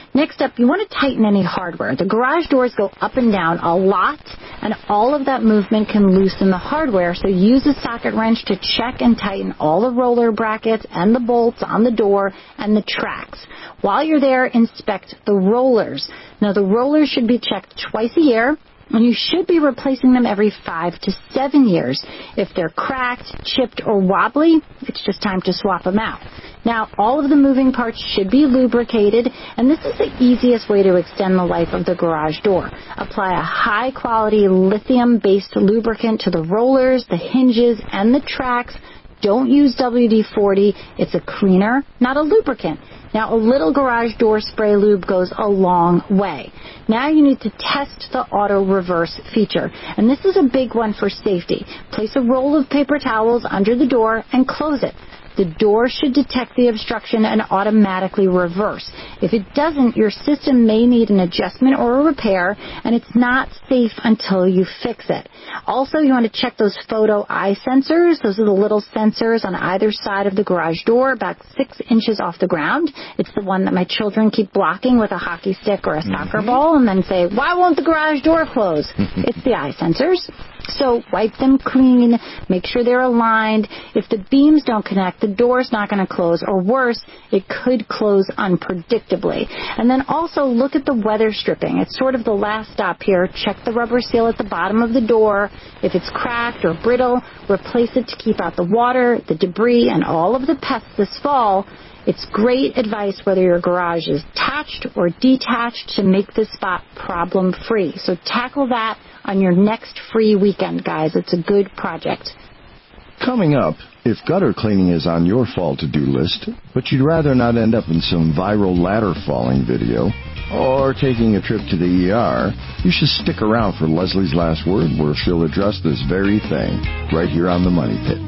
Next up, you want to tighten any hardware. The garage doors go up and down a lot, and all of that movement can loosen the hardware, so use a socket wrench to check and tighten all the roller brackets and the bolts on the door and the tracks. While you're there, inspect the rollers. Now, the rollers should be checked twice a year, and you should be replacing them every 5 to 7 years. If they're cracked, chipped, or wobbly, it's just time to swap them out. Now, all of the moving parts should be lubricated, and this is the easiest way to extend the life of the garage door. Apply a high-quality lithium-based lubricant to the rollers, the hinges, and the tracks. Don't use WD-40. It's a cleaner, not a lubricant. Now, a little garage door spray lube goes a long way. Now you need to test the auto reverse feature. And this is a big one for safety. Place a roll of paper towels under the door and close it. The door should detect the obstruction and automatically reverse. If it doesn't, your system may need an adjustment or a repair, and it's not safe until you fix it. Also, you want to check those photo eye sensors. Those are the little sensors on either side of the garage door, about 6 inches off the ground. It's the one that my children keep blocking with a hockey stick or a soccer ball and then say, "Why won't the garage door close?" It's the eye sensors. So wipe them clean, make sure they're aligned. If the beams don't connect, the door's not going to close, or worse, it could close unpredictably. And then also look at the weather stripping. It's sort of the last stop here. Check the rubber seal at the bottom of the door. If it's cracked or brittle, replace it to keep out the water, the debris, and all of the pests this fall. It's great advice whether your garage is attached or detached to make this spot problem-free. So tackle that on your next free weekend, guys. It's a good project. Coming up, if gutter cleaning is on your fall-to-do list, but you'd rather not end up in some viral ladder falling video or taking a trip to the ER, you should stick around for Leslie's Last Word, where she'll address this very thing right here on The Money Pit.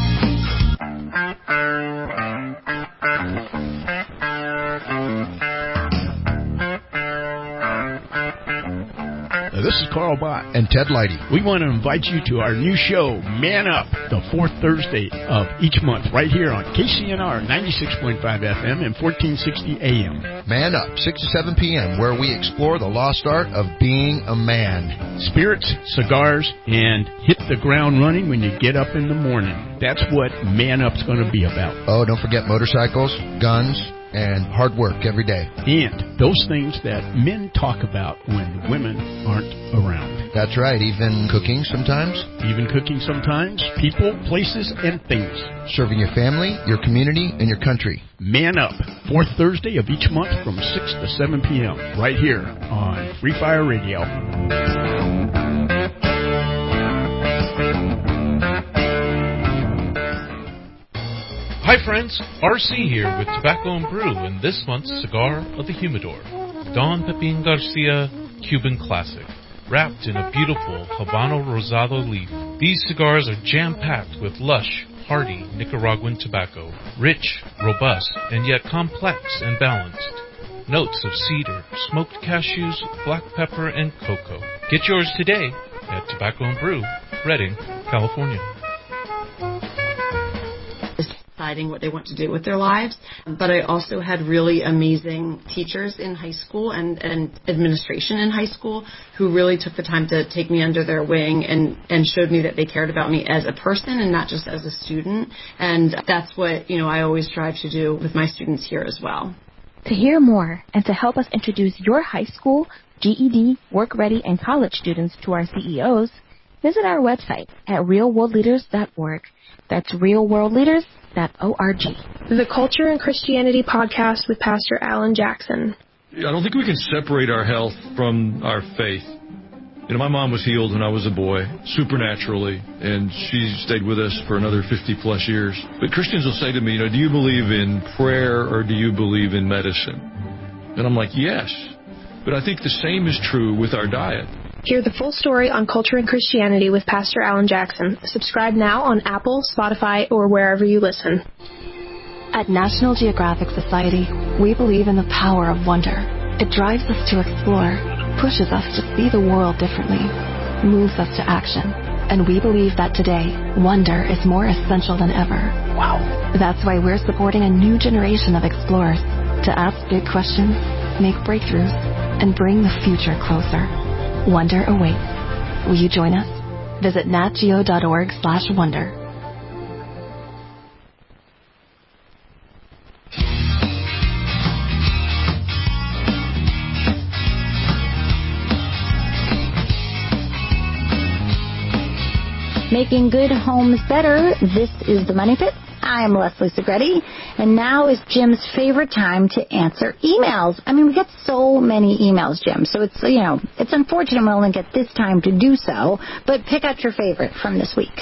This is Carl Bott and Ted Leidy. We want to invite you to our new show, Man Up, the fourth Thursday of each month, right here on KCNR 96.5 FM and 1460 AM. Man Up, 6 to 7 p.m., where we explore the lost art of being a man. Spirits, cigars, and hit the ground running when you get up in the morning. That's what Man Up's going to be about. Oh, don't forget motorcycles, guns, and hard work every day. And those things that men talk about when women aren't around. That's right, even cooking sometimes. People, places, and things. Serving your family, your community, and your country. Man Up, fourth Thursday of each month from 6 to 7 p.m. right here on Free Fire Radio. Hi friends, RC here with Tobacco and Brew and this month's Cigar of the Humidor, Don Pepin Garcia Cuban Classic, wrapped in a beautiful Habano Rosado leaf. These cigars are jam-packed with lush, hearty Nicaraguan tobacco, rich, robust, and yet complex and balanced. Notes of cedar, smoked cashews, black pepper, and cocoa. Get yours today at Tobacco and Brew, Redding, California. Deciding what they want to do with their lives. But I also had really amazing teachers in high school and administration in high school who really took the time to take me under their wing and showed me that they cared about me as a person and not just as a student. And that's what, I always strive to do with my students here as well. To hear more and to help us introduce your high school, GED, work-ready, and college students to our CEOs, visit our website at realworldleaders.org. That's realworldleaders.org. The Culture and Christianity Podcast with Pastor Alan Jackson. I don't think we can separate our health from our faith. My mom was healed when I was a boy, supernaturally, and she stayed with us for another 50-plus years. But Christians will say to me, do you believe in prayer or do you believe in medicine? And I'm like, yes. But I think the same is true with our diet. Hear the full story on Culture and Christianity with Pastor Alan Jackson. Subscribe now on Apple, Spotify, or wherever you listen. At National Geographic Society, we believe in the power of wonder. It drives us to explore, pushes us to see the world differently, moves us to action. And we believe that today, wonder is more essential than ever. Wow. That's why we're supporting a new generation of explorers to ask big questions, make breakthroughs, and bring the future closer. Wonder awaits. Will you join us? Visit natgeo.org/wonder. Making good homes better. This is the Money Pit. I am Leslie Segretti, and now is Jim's favorite time to answer emails. I mean, we get so many emails, Jim, so it's, it's unfortunate we only get this time to do so, but pick out your favorite from this week.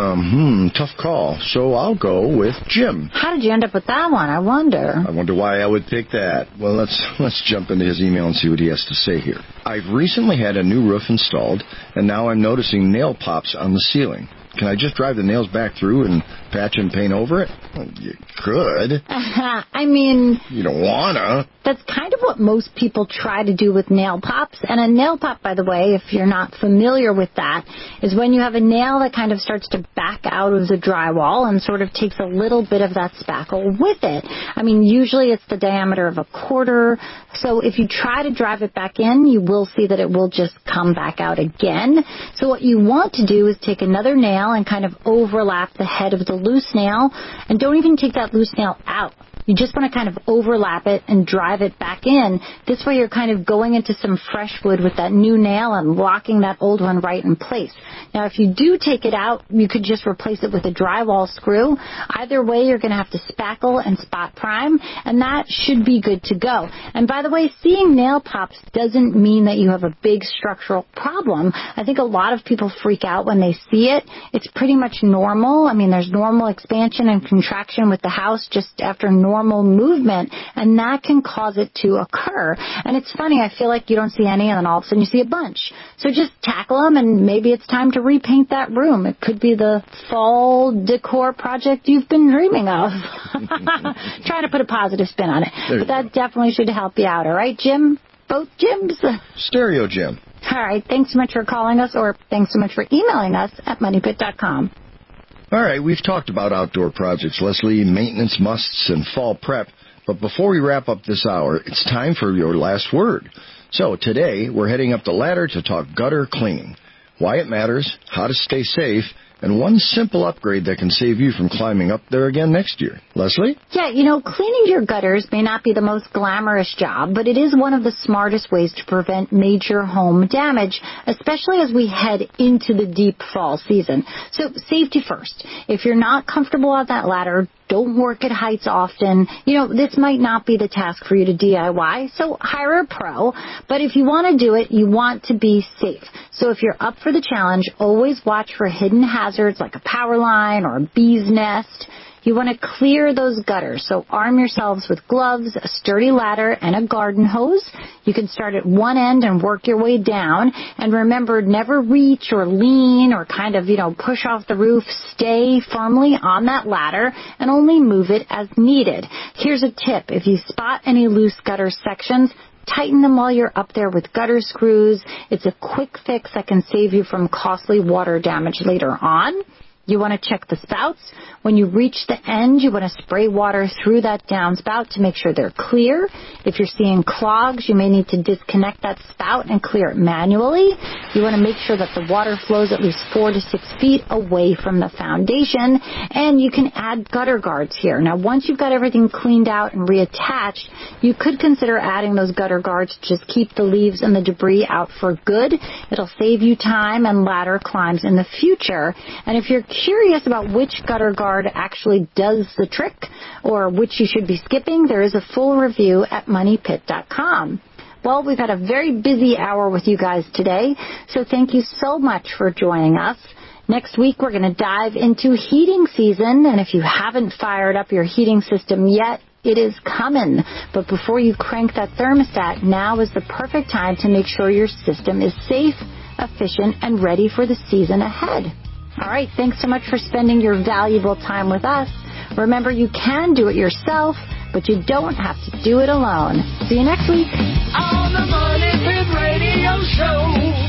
Tough call. So I'll go with Jim. How did you end up with that one? I wonder why I would pick that. Well, let's jump into his email and see what he has to say here. I've recently had a new roof installed, and now I'm noticing nail pops on the ceiling. Can I just drive the nails back through and patch and paint over it? Well, you could. I mean... You don't wanna. That's kind of what most people try to do with nail pops. And a nail pop, by the way, if you're not familiar with that, is when you have a nail that kind of starts to back out of the drywall and sort of takes a little bit of that spackle with it. I mean, usually it's the diameter of a quarter. So if you try to drive it back in, you will see that it will just come back out again. So what you want to do is take another nail and kind of overlap the head of the loose nail, and don't even take that loose nail out. You just want to kind of overlap it and drive it back in. This way you're kind of going into some fresh wood with that new nail and locking that old one right in place. Now, if you do take it out, you could just replace it with a drywall screw. Either way, you're going to have to spackle and spot prime, and that should be good to go. And by the way, seeing nail pops doesn't mean that you have a big structural problem. I think a lot of people freak out when they see it. It's pretty much normal. I mean, there's normal expansion and contraction with the house just after normal movement, and that can cause it to occur. And it's funny, I feel like you don't see any, and then all of a sudden you see a bunch. So just tackle them, and maybe it's time to repaint that room. It could be the fall decor project you've been dreaming of. Trying to put a positive spin on it. But that definitely should help you out, all right, Jim? Both Jims? Stereo Jim. All right, thanks so much for calling us, or thanks so much for emailing us at moneypit.com. All right, we've talked about outdoor projects, Leslie, maintenance musts, and fall prep. But before we wrap up this hour, it's time for your last word. So today, we're heading up the ladder to talk gutter cleaning, why it matters, how to stay safe, and one simple upgrade that can save you from climbing up there again next year. Leslie? Yeah, cleaning your gutters may not be the most glamorous job, but it is one of the smartest ways to prevent major home damage, especially as we head into the deep fall season. So safety first. If you're not comfortable on that ladder, don't work at heights often. This might not be the task for you to DIY, so hire a pro. But if you want to do it, you want to be safe. So if you're up for the challenge, always watch for hidden hazards like a power line or a bee's nest. You want to clear those gutters, so arm yourselves with gloves, a sturdy ladder, and a garden hose. You can start at one end and work your way down. And remember, never reach or lean or kind of, push off the roof. Stay firmly on that ladder and only move it as needed. Here's a tip. If you spot any loose gutter sections, tighten them while you're up there with gutter screws. It's a quick fix that can save you from costly water damage later on. You want to check the spouts. When you reach the end, you want to spray water through that downspout to make sure they're clear. If you're seeing clogs, you may need to disconnect that spout and clear it manually. You want to make sure that the water flows at least 4 to 6 feet away from the foundation. And you can add gutter guards here. Now, once you've got everything cleaned out and reattached, you could consider adding those gutter guards to just keep the leaves and the debris out for good. It'll save you time and ladder climbs in the future. And if you're curious about which gutter guard actually does the trick or which you should be skipping, there is a full review at moneypit.com. Well, we've had a very busy hour with you guys today, so thank you so much for joining us. Next week, we're going to dive into heating season, and if you haven't fired up your heating system yet, it is coming. But before you crank that thermostat, now is the perfect time to make sure your system is safe, efficient, and ready for the season ahead. All right, thanks so much for spending your valuable time with us. Remember, you can do it yourself, but you don't have to do it alone. See you next week. On the Money Pit Radio Show.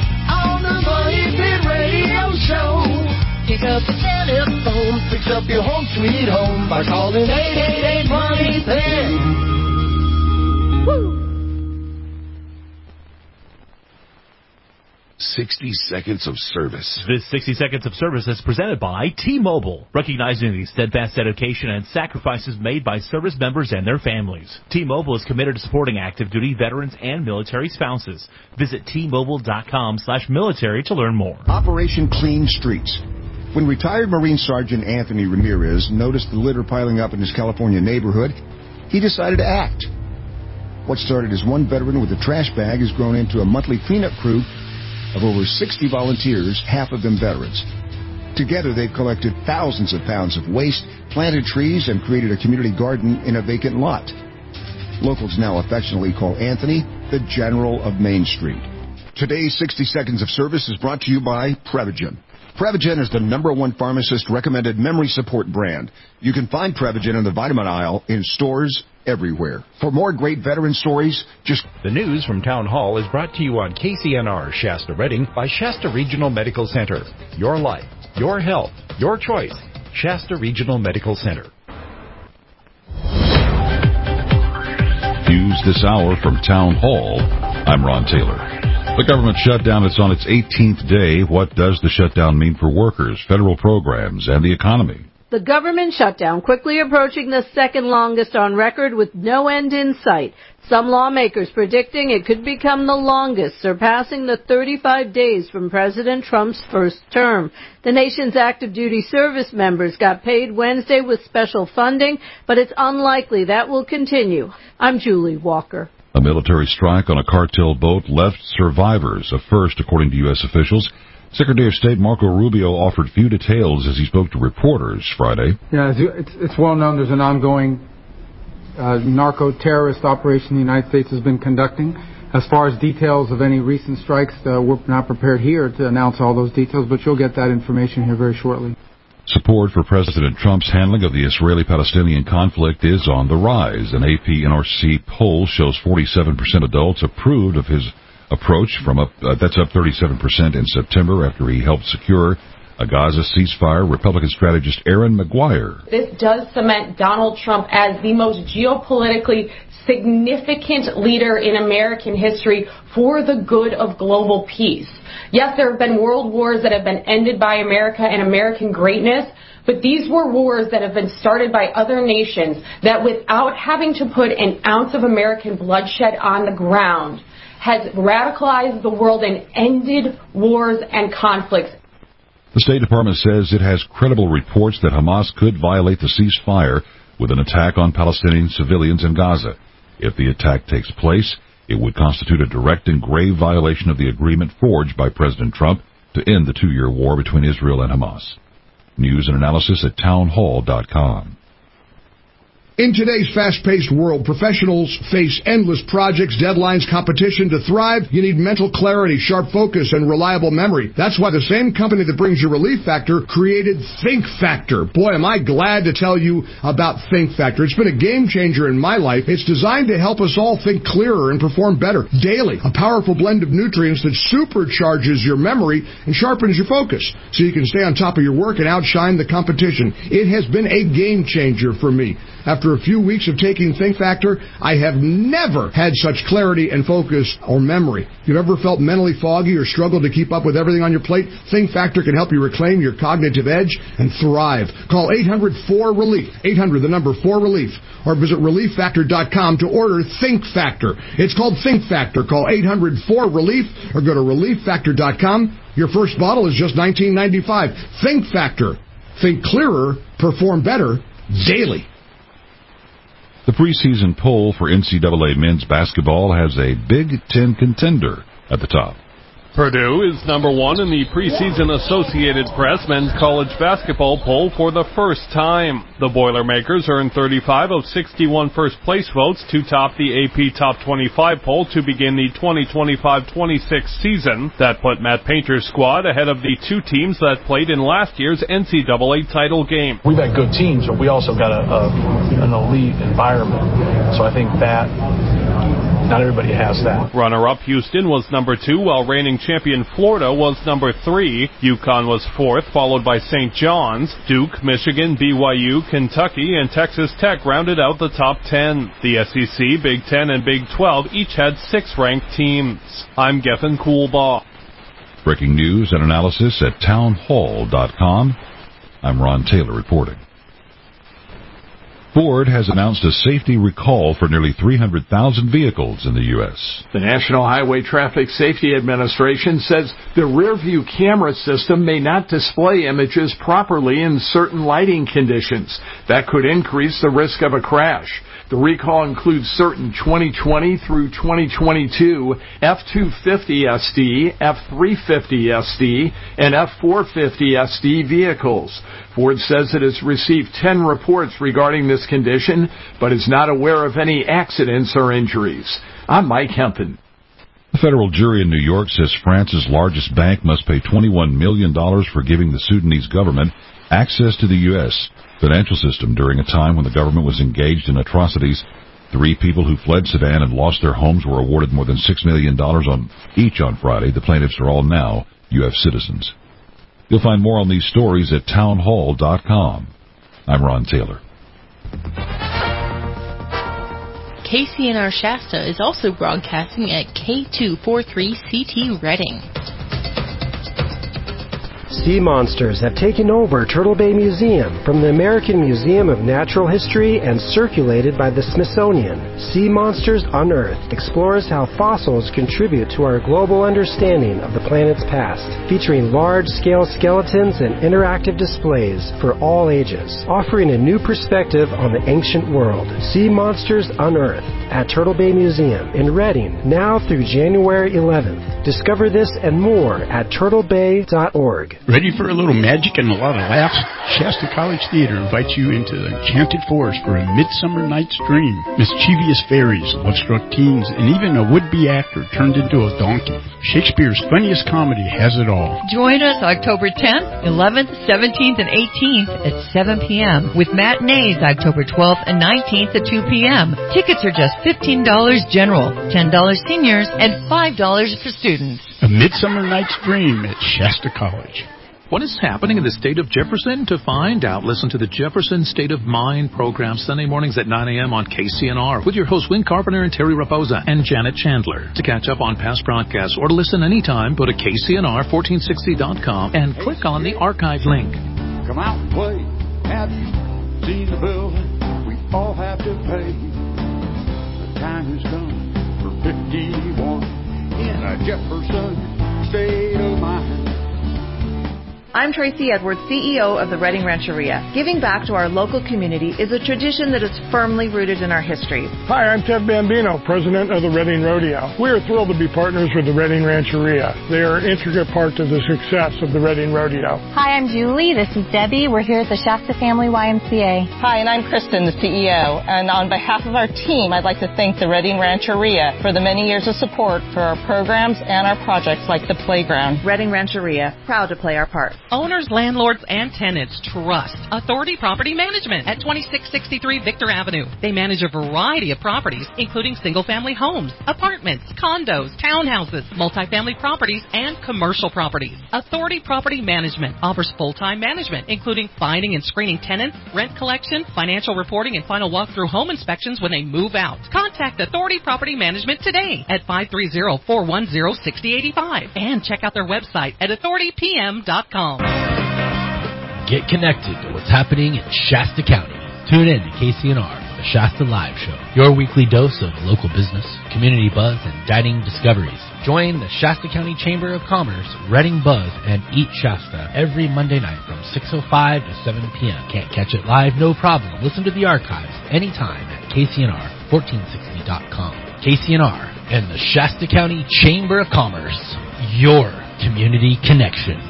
On the Money Pit Radio Show. Pick up the telephone, fix up your home sweet home by calling 888-MONEY-PIT. Woo! 60 seconds of service. This 60 seconds of service is presented by T-Mobile, recognizing the steadfast dedication and sacrifices made by service members and their families. T-Mobile is committed to supporting active duty veterans and military spouses. Visit T-Mobile.com/military to learn more. Operation Clean Streets. When retired Marine Sergeant Anthony Ramirez noticed the litter piling up in his California neighborhood, he decided to act. What started as one veteran with a trash bag has grown into a monthly cleanup crew of over 60 volunteers, half of them veterans. Together, they've collected thousands of pounds of waste, planted trees, and created a community garden in a vacant lot. Locals now affectionately call Anthony the General of Main Street. Today's 60 Seconds of Service is brought to you by Prevagen. Prevagen is the #1 pharmacist-recommended memory support brand. You can find Prevagen in the vitamin aisle in stores everywhere. For more great veteran stories, just... The news from Town Hall is brought to you on KCNR Shasta Redding by Shasta Regional Medical Center. Your life, your health, your choice. Shasta Regional Medical Center. News this hour from Town Hall. I'm Ron Taylor. The government shutdown is on its 18th day. What does the shutdown mean for workers, federal programs, and the economy? The government shutdown quickly approaching the second longest on record with no end in sight. Some lawmakers predicting it could become the longest, surpassing the 35 days from President Trump's first term. The nation's active duty service members got paid Wednesday with special funding, but it's unlikely that will continue. I'm Julie Walker. A military strike on a cartel boat left survivors, a first according to U.S. officials. Secretary of State Marco Rubio offered few details as he spoke to reporters Friday. Yeah, it's well known there's an ongoing narco-terrorist operation the United States has been conducting. As far as details of any recent strikes, we're not prepared here to announce all those details, but you'll get that information here very shortly. Support for President Trump's handling of the Israeli-Palestinian conflict is on the rise. An AP NRC poll shows 47% adults approved of his approach that's up 37% in September after he helped secure a Gaza ceasefire. Republican strategist Aaron McGuire. This does cement Donald Trump as the most geopolitically significant leader in American history for the good of global peace. Yes, there have been world wars that have been ended by America and American greatness, but these were wars that have been started by other nations that without having to put an ounce of American bloodshed on the ground has radicalized the world and ended wars and conflicts. The State Department says it has credible reports that Hamas could violate the ceasefire with an attack on Palestinian civilians in Gaza. If the attack takes place, it would constitute a direct and grave violation of the agreement forged by President Trump to end the 2-year war between Israel and Hamas. News and analysis at townhall.com. In today's fast-paced world, professionals face endless projects, deadlines, competition. To thrive, you need mental clarity, sharp focus, and reliable memory. That's why the same company that brings you Relief Factor created Think Factor. Boy, am I glad to tell you about Think Factor. It's been a game changer in my life. It's designed to help us all think clearer and perform better daily. A powerful blend of nutrients that supercharges your memory and sharpens your focus so you can stay on top of your work and outshine the competition. It has been a game changer for me. After a few weeks of taking Think Factor, I have never had such clarity and focus or memory. If you've ever felt mentally foggy or struggled to keep up with everything on your plate, Think Factor can help you reclaim your cognitive edge and thrive. Call 800-4RELIEF, 800, the number 4RELIEF, or visit ReliefFactor.com to order Think Factor. It's called Think Factor. Call 800-4RELIEF or go to ReliefFactor.com. Your first bottle is just $19.95. Think Factor. Think clearer, perform better, daily. The preseason poll for NCAA men's basketball has a Big Ten contender at the top. Purdue is number 1 in the preseason Associated Press men's college basketball poll for the first time. The Boilermakers earned 35 of 61 first-place votes to top the AP Top 25 poll to begin the 2025-26 season. That put Matt Painter's squad ahead of the 2 teams that played in last year's NCAA title game. We've had good teams, but we also got an elite environment. So I think that not everybody has that. Runner-up Houston was number 2, while reigning champion Florida was number 3. UConn was 4th, followed by St. John's. Duke, Michigan, BYU, Kentucky, and Texas Tech rounded out the top 10. The SEC, Big 10, and Big 12 each had 6 ranked teams. I'm Geffen Coolbaugh. Breaking news and analysis at townhall.com. I'm Ron Taylor reporting. Ford has announced a safety recall for nearly 300,000 vehicles in the U.S. The National Highway Traffic Safety Administration says the rear-view camera system may not display images properly in certain lighting conditions. That could increase the risk of a crash. The recall includes certain 2020 through 2022 F-250 SD, F-350 SD, and F-450 SD vehicles. Ford says it has received 10 reports regarding this condition, but is not aware of any accidents or injuries. I'm Mike Hempen. A federal jury in New York says France's largest bank must pay $21 million for giving the Sudanese government access to the U.S. financial system during a time when the government was engaged in atrocities. 3 people who fled Sudan and lost their homes were awarded more than $6 million each on Friday. The plaintiffs are all now U.S. citizens. You'll find more on these stories at townhall.com. I'm Ron Taylor. KCNR Shasta is also broadcasting at K243CT Reading. Sea monsters have taken over Turtle Bay Museum from the American Museum of Natural History and circulated by the Smithsonian. Sea Monsters Unearthed explores how fossils contribute to our global understanding of the planet's past, featuring large-scale skeletons and interactive displays for all ages, offering a new perspective on the ancient world. Sea Monsters Unearthed at Turtle Bay Museum in Reading, now through January 11th. Discover this and more at turtlebay.org. Ready for a little magic and a lot of laughs? Shasta College Theater invites you into the Enchanted Forest for a Midsummer Night's Dream. Mischievous fairies, love-struck teens, and even a would-be actor turned into a donkey. Shakespeare's funniest comedy has it all. Join us October 10th, 11th, 17th, and 18th at 7 p.m. with matinees October 12th and 19th at 2 p.m. Tickets are just $15 general, $10 seniors, and $5 for students. A Midsummer Night's Dream at Shasta College. What is happening in the state of Jefferson? To find out, listen to the Jefferson State of Mind program Sunday mornings at 9 a.m. on KCNR with your hosts Win Carpenter and Terry Raposa and Janet Chandler. To catch up on past broadcasts or to listen anytime, go to KCNR1460.com and click on the archive link. Come out and play. Have you seen the bill we all have to pay? The time has come for 51 in a Jefferson State of Mind. I'm Tracy Edwards, CEO of the Reading Rancheria. Giving back to our local community is a tradition that is firmly rooted in our history. Hi, I'm Ted Bambino, president of the Reading Rodeo. We are thrilled to be partners with the Reading Rancheria. They are an intricate part of the success of the Reading Rodeo. Hi, I'm Julie. This is Debbie. We're here at the Shasta Family YMCA. Hi, and I'm Kristen, the CEO. And on behalf of our team, I'd like to thank the Reading Rancheria for the many years of support for our programs and our projects like the playground. Reading Rancheria, proud to play our part. Owners, landlords, and tenants trust Authority Property Management at 2663 Victor Avenue. They manage a variety of properties, including single-family homes, apartments, condos, townhouses, multifamily properties, and commercial properties. Authority Property Management offers full-time management, including finding and screening tenants, rent collection, financial reporting, and final walkthrough home inspections when they move out. Contact Authority Property Management today at 530-410-6085 and check out their website at authoritypm.com. Get connected to what's happening in Shasta County. Tune in to KCNR for the Shasta Live Show, your weekly dose of local business, community buzz, and dining discoveries. Join the Shasta County Chamber of Commerce, Reading Buzz, and Eat Shasta every Monday night from 6:05 to 7 p.m. Can't catch it live? No problem. Listen to the archives anytime at KCNR1460.com. KCNR and the Shasta County Chamber of Commerce, your community connection.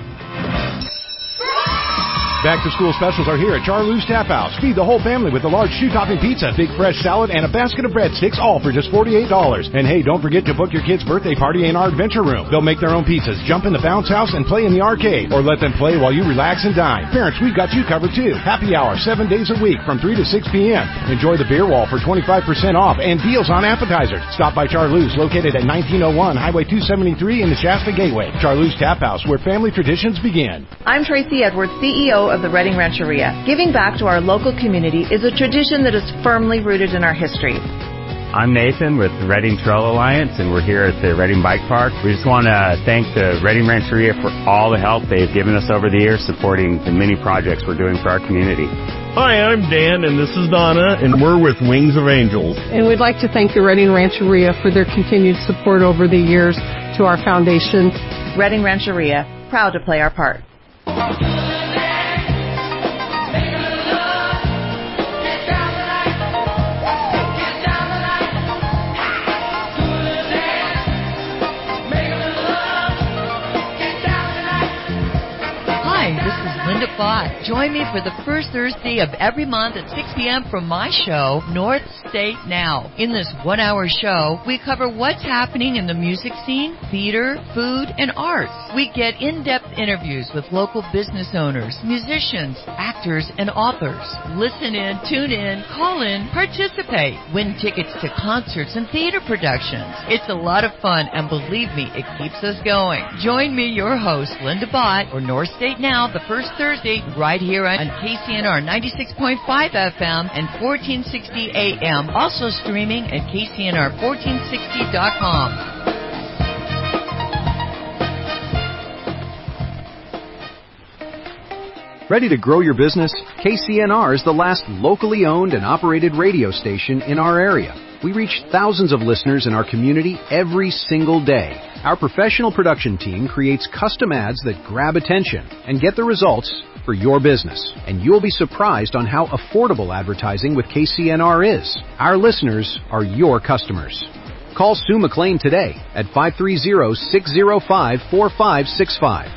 Back-to-school specials are here at Charlie's Tap House. Feed the whole family with a large shoe-topping pizza, big fresh salad, and a basket of breadsticks, all for just $48. And hey, don't forget to book your kid's birthday party in our adventure room. They'll make their own pizzas, jump in the bounce house, and play in the arcade. Or let them play while you relax and dine. Parents, we've got you covered too. Happy hour 7 days a week from 3 to 6 p.m. Enjoy the beer wall for 25% off and deals on appetizers. Stop by Charlie's, located at 1901 Highway 273 in the Shasta Gateway. Charlie's Tap House, where family traditions begin. I'm Tracy Edwards, CEO of the Reading Rancheria. Giving back to our local community is a tradition that is firmly rooted in our history. I'm Nathan with the Reading Trail Alliance, and we're here at the Reading Bike Park. We just want to thank the Reading Rancheria for all the help they've given us over the years supporting the many projects we're doing for our community. Hi, I'm Dan, and this is Donna, and we're with Wings of Angels. And we'd like to thank the Reading Rancheria for their continued support over the years to our foundation. Reading Rancheria, proud to play our part. Join me for the first Thursday of every month at 6 p.m. for my show, North State Now. In this one-hour show, we cover what's happening in the music scene, theater, food, and arts. We get in-depth interviews with local business owners, musicians, actors, and authors. Listen in, tune in, call in, participate, win tickets to concerts and theater productions. It's a lot of fun, and believe me, it keeps us going. Join me, your host, Linda Bott, for North State Now, the first Thursday, right here on KCNR 96.5 FM and 1460 AM. Also streaming at KCNR1460.com. Ready to grow your business? KCNR is the last locally owned and operated radio station in our area. We reach thousands of listeners in our community every single day. Our professional production team creates custom ads that grab attention and get the results for your business. And you'll be surprised on how affordable advertising with KCNR is. Our listeners are your customers. Call Sue McLean today at 530-605-4565.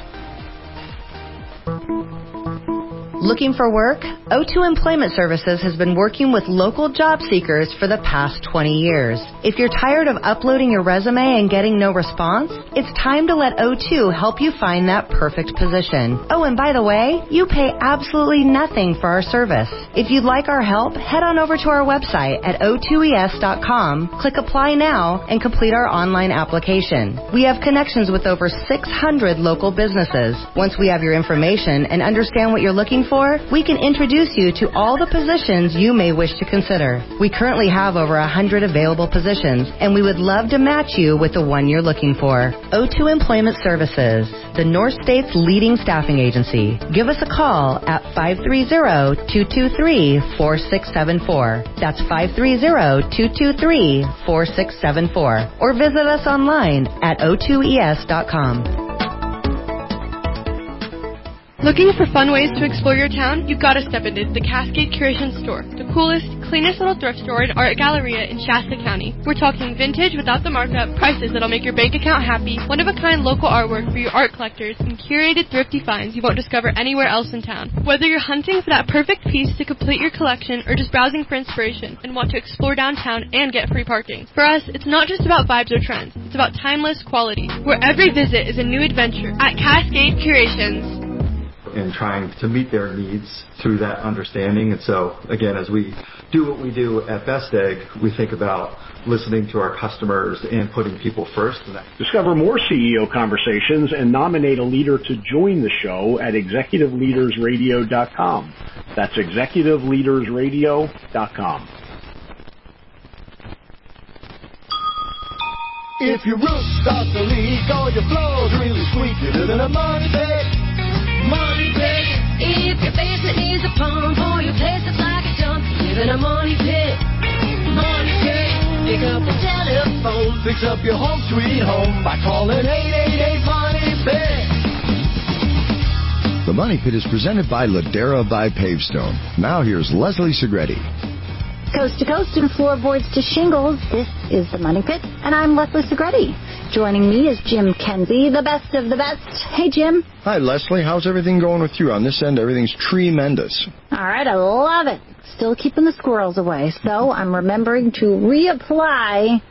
Looking for work? O2 Employment Services has been working with local job seekers for the past 20 years. If you're tired of uploading your resume and getting no response, it's time to let O2 help you find that perfect position. Oh, and by the way, you pay absolutely nothing for our service. If you'd like our help, head on over to our website at o2es.com, click Apply Now, and complete our online application. We have connections with over 600 local businesses. Once we have your information and understand what you're looking for, we can introduce you to all the positions you may wish to consider. We currently have over 100 available positions, and we would love to match you with the one you're looking for. O2 Employment Services, the North State's leading staffing agency. Give us a call at 530-223-4674. That's 530-223-4674. Or visit us online at o2es.com. Looking for fun ways to explore your town? You've got to step into the Cascade Curation Store, the coolest, cleanest little thrift store and art galleria in Shasta County. We're talking vintage without the markup, prices that'll make your bank account happy, one-of-a-kind local artwork for your art collectors, and curated thrifty finds you won't discover anywhere else in town. Whether you're hunting for that perfect piece to complete your collection or just browsing for inspiration and want to explore downtown and get free parking. For us, it's not just about vibes or trends. It's about timeless quality, where every visit is a new adventure at Cascade Curations. And trying to meet their needs through that understanding. And so, again, as we do what we do at Best Egg, we think about listening to our customers and putting people first. Discover more CEO conversations and nominate a leader to join the show at executiveleadersradio.com. That's executiveleadersradio.com. If your roof starts to leak or your floor's really sweet, you live in a money pit. Money pit. If your basement needs a pump or your place is like a dump, live in a money pit. Money pit. Pick up the telephone, fix up your home sweet home by calling 888-MONEY-PIT. The Money Pit is presented by Ladera by Pavestone. Now here's Leslie Segretti. Coast to coast and floorboards to shingles, this is the Money Pit, and I'm Leslie Segretti. Joining me is Jim Kenzie, the best of the best. Hey, Jim. Hi, Leslie. How's everything going with you? On this end, everything's tremendous. All right, I love it. Still keeping the squirrels away, so I'm remembering to reapply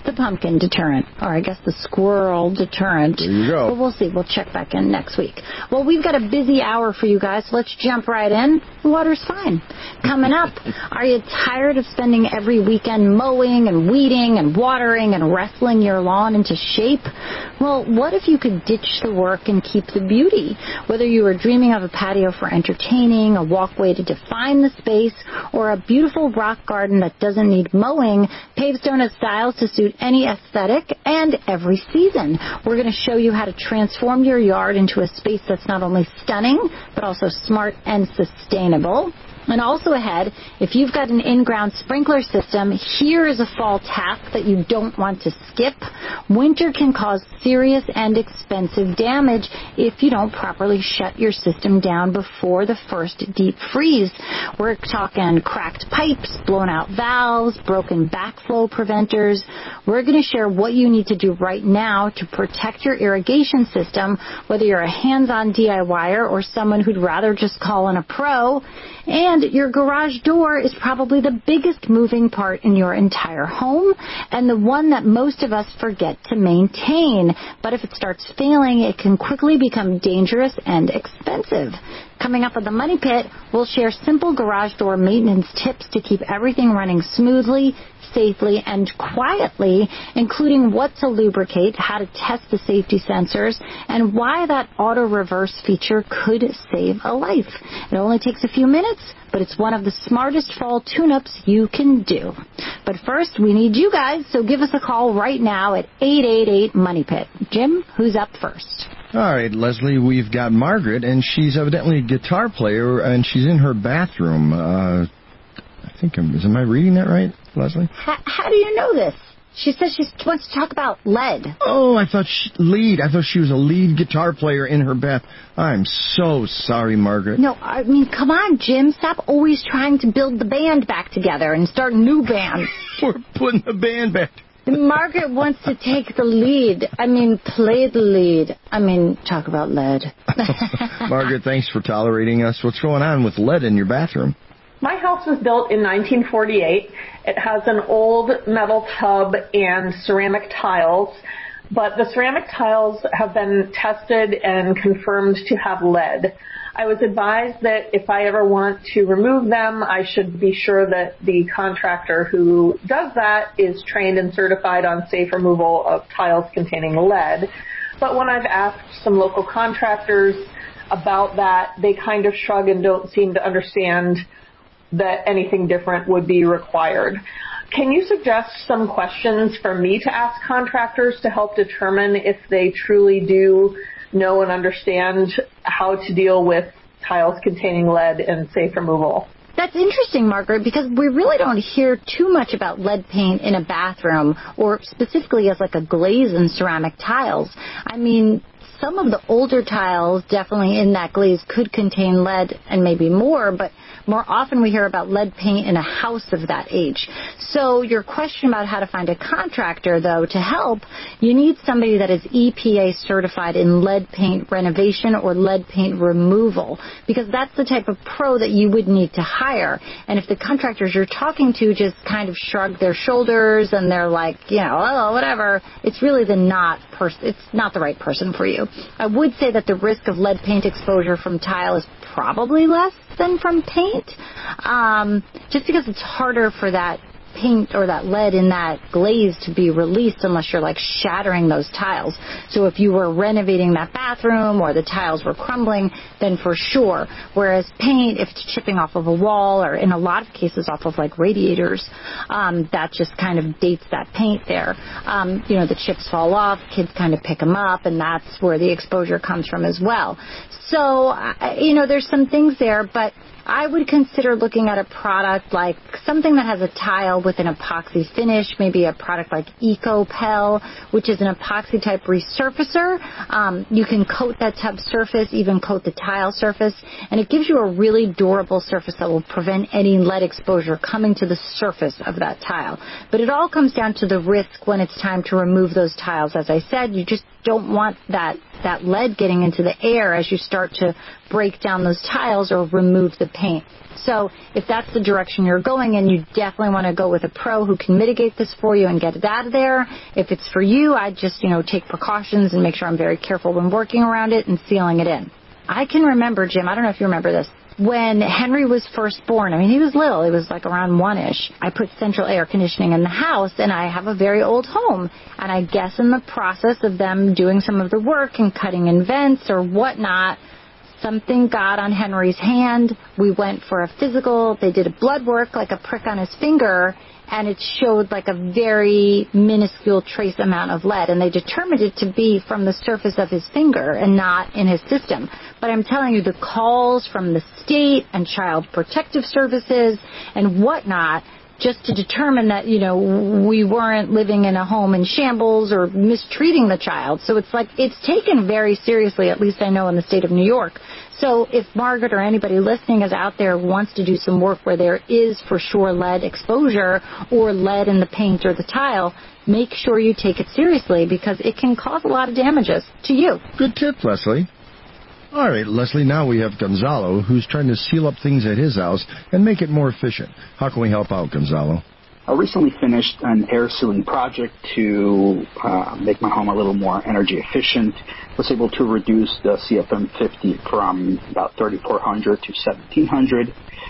the pumpkin deterrent, or I guess the squirrel deterrent. There you go. But we'll see. We'll check back in next week. Well, we've got a busy hour for you guys, so let's jump right in. The water's fine. Coming up, are you tired of spending every weekend mowing and weeding and watering and wrestling your lawn into shape? Well, what if you could ditch the work and keep the beauty? Whether you are dreaming of a patio for entertaining, a walkway to define the space, or a beautiful rock garden that doesn't need mowing, Pavestone has styles to suit any aesthetic and every season. We're going to show you how to transform your yard into a space that's not only stunning, but also smart and sustainable. And also ahead, if you've got an in-ground sprinkler system, here is a fall task that you don't want to skip. Winter can cause serious and expensive damage if you don't properly shut your system down before the first deep freeze. We're talking cracked pipes, blown out valves, broken backflow preventers. We're going to share what you need to do right now to protect your irrigation system, whether you're a hands-on DIYer or someone who'd rather just call in a pro. And your garage door is probably the biggest moving part in your entire home and the one that most of us forget to maintain. But if it starts failing, it can quickly become dangerous and expensive. Coming up on the Money Pit, we'll share simple garage door maintenance tips to keep everything running smoothly, safely, and quietly, including what to lubricate, how to test the safety sensors, and why that auto reverse feature could save a life. It only takes a few minutes, but it's one of the smartest fall tune-ups you can do. But first, we need you guys, so give us a call right now at 888-MONEY-PIT. Jim, who's up first? All right, Leslie, we've got Margaret, and she's evidently a guitar player, and she's in her bathroom. Am I reading that right, Leslie? How do you know this? She says she wants to talk about lead. Oh, I thought she was a lead guitar player in her bath. I'm so sorry, Margaret. No, I mean, come on, Jim. Stop always trying to build the band back together and start new bands. We're putting the band back together. Margaret wants to take the lead. Play the lead. Talk about lead. Margaret, thanks for tolerating us. What's going on with lead in your bathroom? My house was built in 1948. It has an old metal tub and ceramic tiles, but the ceramic tiles have been tested and confirmed to have lead. I was advised that if I ever want to remove them, I should be sure that the contractor who does that is trained and certified on safe removal of tiles containing lead. But when I've asked some local contractors about that, they kind of shrug and don't seem to understand that anything different would be required. Can you suggest some questions for me to ask contractors to help determine if they truly do know and understand how to deal with tiles containing lead and safe removal? That's interesting, Margaret, because we really don't hear too much about lead paint in a bathroom, or specifically as like a glaze in ceramic tiles. Some of the older tiles definitely in that glaze could contain lead and maybe more, but more often we hear about lead paint in a house of that age. So your question about how to find a contractor, though, to help, you need somebody that is EPA certified in lead paint renovation or lead paint removal, because that's the type of pro that you would need to hire. And if the contractors you're talking to just kind of shrug their shoulders and they're like, oh, whatever, it's really it's not the right person for you. I would say that the risk of lead paint exposure from tile is probably less than from paint, just because it's harder for that paint or that lead in that glaze to be released unless you're like shattering those tiles. So if you were renovating that bathroom or the tiles were crumbling, then for sure. Whereas paint, if it's chipping off of a wall or in a lot of cases off of like radiators, that just kind of dates that paint there. The chips fall off, kids kind of pick them up, and that's where the exposure comes from as well. So, there's some things there, but I would consider looking at a product like something that has a tile with an epoxy finish, maybe a product like EcoPel, which is an epoxy type resurfacer. You can coat that tub surface, even coat the tile surface, and it gives you a really durable surface that will prevent any lead exposure coming to the surface of that tile. But it all comes down to the risk when it's time to remove those tiles. As I said, you just don't want that lead getting into the air as you start to break down those tiles or remove the paint. So if that's the direction you're going in, you definitely want to go with a pro who can mitigate this for you and get it out of there. If it's for you, I'd just, take precautions and make sure I'm very careful when working around it and sealing it in. I can remember, Jim, I don't know if you remember this, when Henry was first born, he was little, he was like around 1-ish, I put central air conditioning in the house, and I have a very old home. And I guess in the process of them doing some of the work and cutting in vents or whatnot, something got on Henry's hand. We went for a physical. They did a blood work, like a prick on his finger, and it showed like a very minuscule trace amount of lead. And they determined it to be from the surface of his finger and not in his system. But I'm telling you, the calls from the state and Child Protective Services and whatnot, just to determine that, we weren't living in a home in shambles or mistreating the child. So it's like, it's taken very seriously, at least I know in the state of New York. So if Margaret or anybody listening is out there wants to do some work where there is for sure lead exposure or lead in the paint or the tile, make sure you take it seriously because it can cause a lot of damages to you. Good tip, Leslie. All right, Leslie, now we have Gonzalo, who's trying to seal up things at his house and make it more efficient. How can we help out, Gonzalo? I recently finished an air sealing project to make my home a little more energy efficient. Was able to reduce the CFM50 from about 3,400 to 1,700,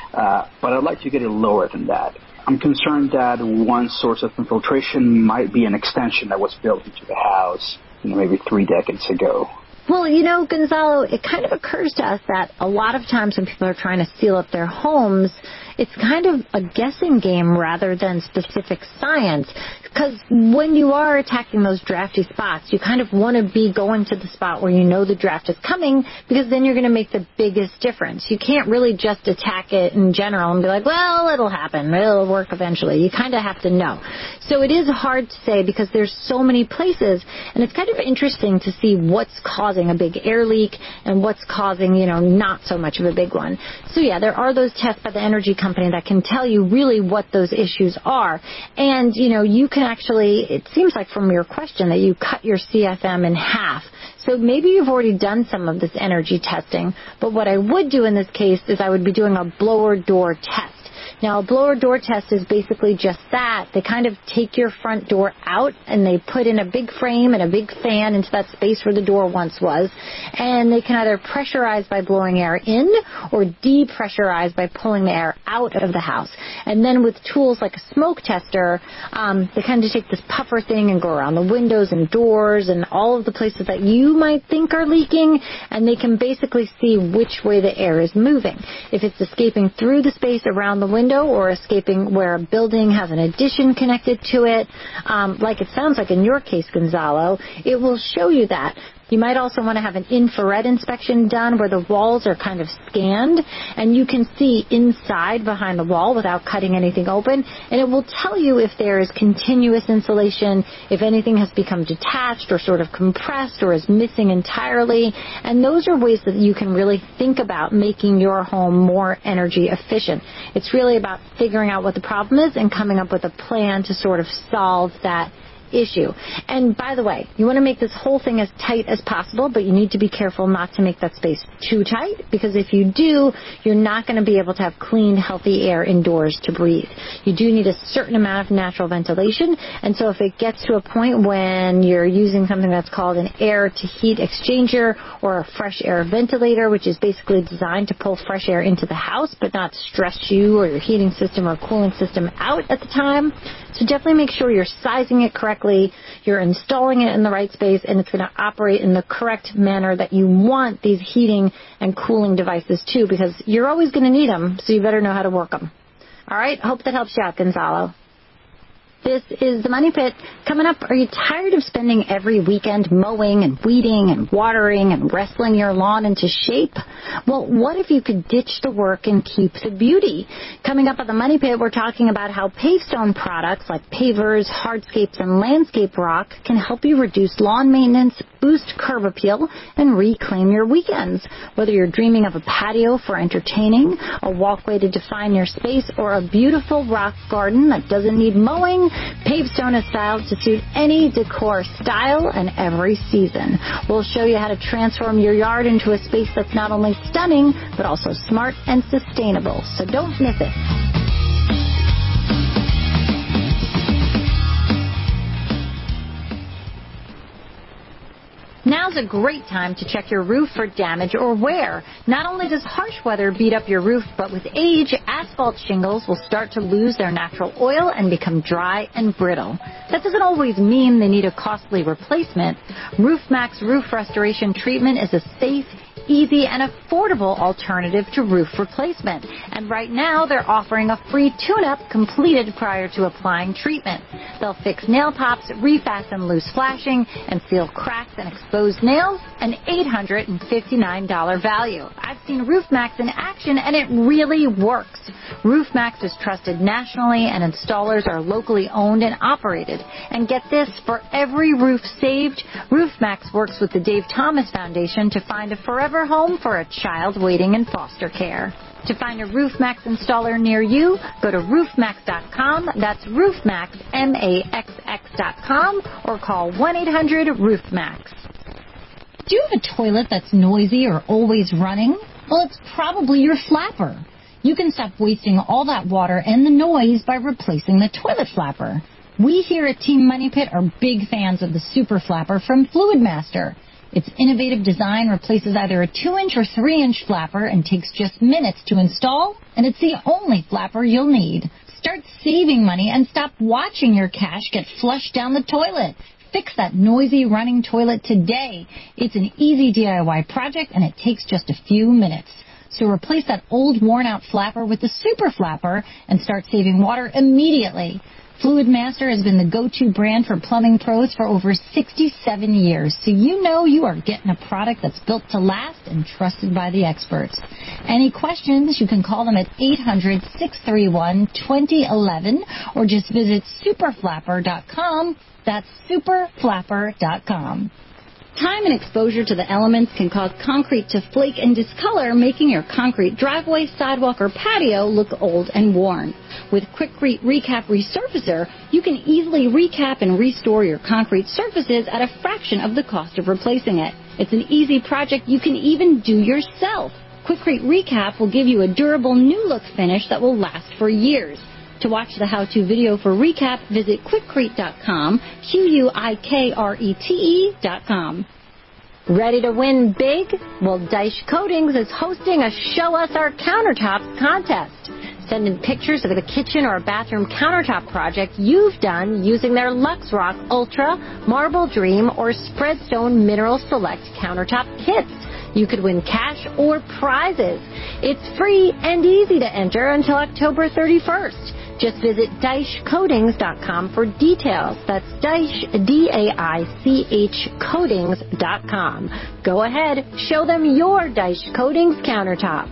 but I'd like to get it lower than that. I'm concerned that one source of infiltration might be an extension that was built into the house, maybe 3 decades ago. Well, Gonzalo, it kind of occurs to us that a lot of times when people are trying to seal up their homes, it's kind of a guessing game rather than specific science. Because when you are attacking those drafty spots, you kind of want to be going to the spot where you know the draft is coming, because then you're going to make the biggest difference. You can't really just attack it in general and be like, well, it'll happen. It'll work eventually. You kind of have to know. So it is hard to say because there's so many places, and it's kind of interesting to see what's causing a big air leak and what's causing, not so much of a big one. So yeah, there are those tests by the energy company that can tell you really what those issues are. And, you can actually, it seems like from your question that you cut your CFM in half. So maybe you've already done some of this energy testing, but what I would do in this case is I would be doing a blower door test. Now, a blower door test is basically just that. They kind of take your front door out and they put in a big frame and a big fan into that space where the door once was. And they can either pressurize by blowing air in or depressurize by pulling the air out of the house. And then with tools like a smoke tester, they kind of take this puffer thing and go around the windows and doors and all of the places that you might think are leaking, and they can basically see which way the air is moving. If it's escaping through the space around the window or escaping where a building has an addition connected to it, like it sounds like in your case, Gonzalo, it will show you that. You might also want to have an infrared inspection done where the walls are kind of scanned and you can see inside behind the wall without cutting anything open, and it will tell you if there is continuous insulation, if anything has become detached or sort of compressed or is missing entirely. And those are ways that you can really think about making your home more energy efficient. It's really about figuring out what the problem is and coming up with a plan to sort of solve that issue. And by the way, you want to make this whole thing as tight as possible, but you need to be careful not to make that space too tight, because if you do, you're not going to be able to have clean, healthy air indoors to breathe. You do need a certain amount of natural ventilation, and so if it gets to a point when you're using something that's called an air-to-heat exchanger or a fresh air ventilator, which is basically designed to pull fresh air into the house but not stress you or your heating system or cooling system out at the time. So definitely make sure you're sizing it correctly, you're installing it in the right space, and it's going to operate in the correct manner that you want these heating and cooling devices to, because you're always going to need them, so you better know how to work them. All right? Hope that helps you out, Gonzalo. This is the Money Pit. Coming up, are you tired of spending every weekend mowing and weeding and watering and wrestling your lawn into shape? Well, what if you could ditch the work and keep the beauty? Coming up on the Money Pit, we're talking about how Pavestone products like pavers, hardscapes, and landscape rock can help you reduce lawn maintenance, boost curb appeal and reclaim your weekends. Whether you're dreaming of a patio for entertaining, a walkway to define your space, or a beautiful rock garden that doesn't need mowing, Pavestone is styled to suit any decor style and every season. We'll show you how to transform your yard into a space that's not only stunning, but also smart and sustainable. So don't miss it. Now's a great time to check your roof for damage or wear. Not only does harsh weather beat up your roof, but with age, asphalt shingles will start to lose their natural oil and become dry and brittle. That doesn't always mean they need a costly replacement. RoofMax Roof Restoration Treatment is a safe, easy, and affordable alternative to roof replacement. And right now, they're offering a free tune-up completed prior to applying treatment. They'll fix nail pops, refasten loose flashing, and seal cracks and exposed nails, an $859 value. I've seen RoofMax in action, and it really works. RoofMax is trusted nationally, and installers are locally owned and operated. And get this, for every roof saved, RoofMax works with the Dave Thomas Foundation to find a forever home for a child waiting in foster care. To find a RoofMax installer near you, go to roofmax.com. That's RoofMax, MAXX.com, or call 1-800-RoofMax. Do you have a toilet that's noisy or always running? Well, it's probably your flapper. You can stop wasting all that water and the noise by replacing the toilet flapper. We here at Team Money Pit are big fans of the Super Flapper from Fluidmaster. Its innovative design replaces either a 2-inch or 3-inch flapper and takes just minutes to install, and it's the only flapper you'll need. Start saving money and stop watching your cash get flushed down the toilet. Fix that noisy running toilet today. It's an easy DIY project, and it takes just a few minutes. So replace that old worn-out flapper with the Super Flapper and start saving water immediately. Fluidmaster has been the go-to brand for plumbing pros for over 67 years, so you know you are getting a product that's built to last and trusted by the experts. Any questions, you can call them at 800-631-2011 or just visit superflapper.com. That's superflapper.com. Time and exposure to the elements can cause concrete to flake and discolor, making your concrete driveway, sidewalk, or patio look old and worn. With Quikrete Recap Resurfacer, you can easily recap and restore your concrete surfaces at a fraction of the cost of replacing it. It's an easy project you can even do yourself. Quikrete Recap will give you a durable new look finish that will last for years. To watch the how-to video for Recap, visit Quikrete.com, Quikrete.com. Ready to win big? Well, Deich Coatings is hosting a Show Us Our Countertops contest. Send in pictures of the kitchen or bathroom countertop project you've done using their LuxRock Ultra, Marble Dream, or Spreadstone Mineral Select countertop kits. You could win cash or prizes. It's free and easy to enter until October 31st. Just visit DeichCoatings.com for details. That's Deich, D-A-I-C-H, Coatings.com. Go ahead, show them your Deich Coatings countertop.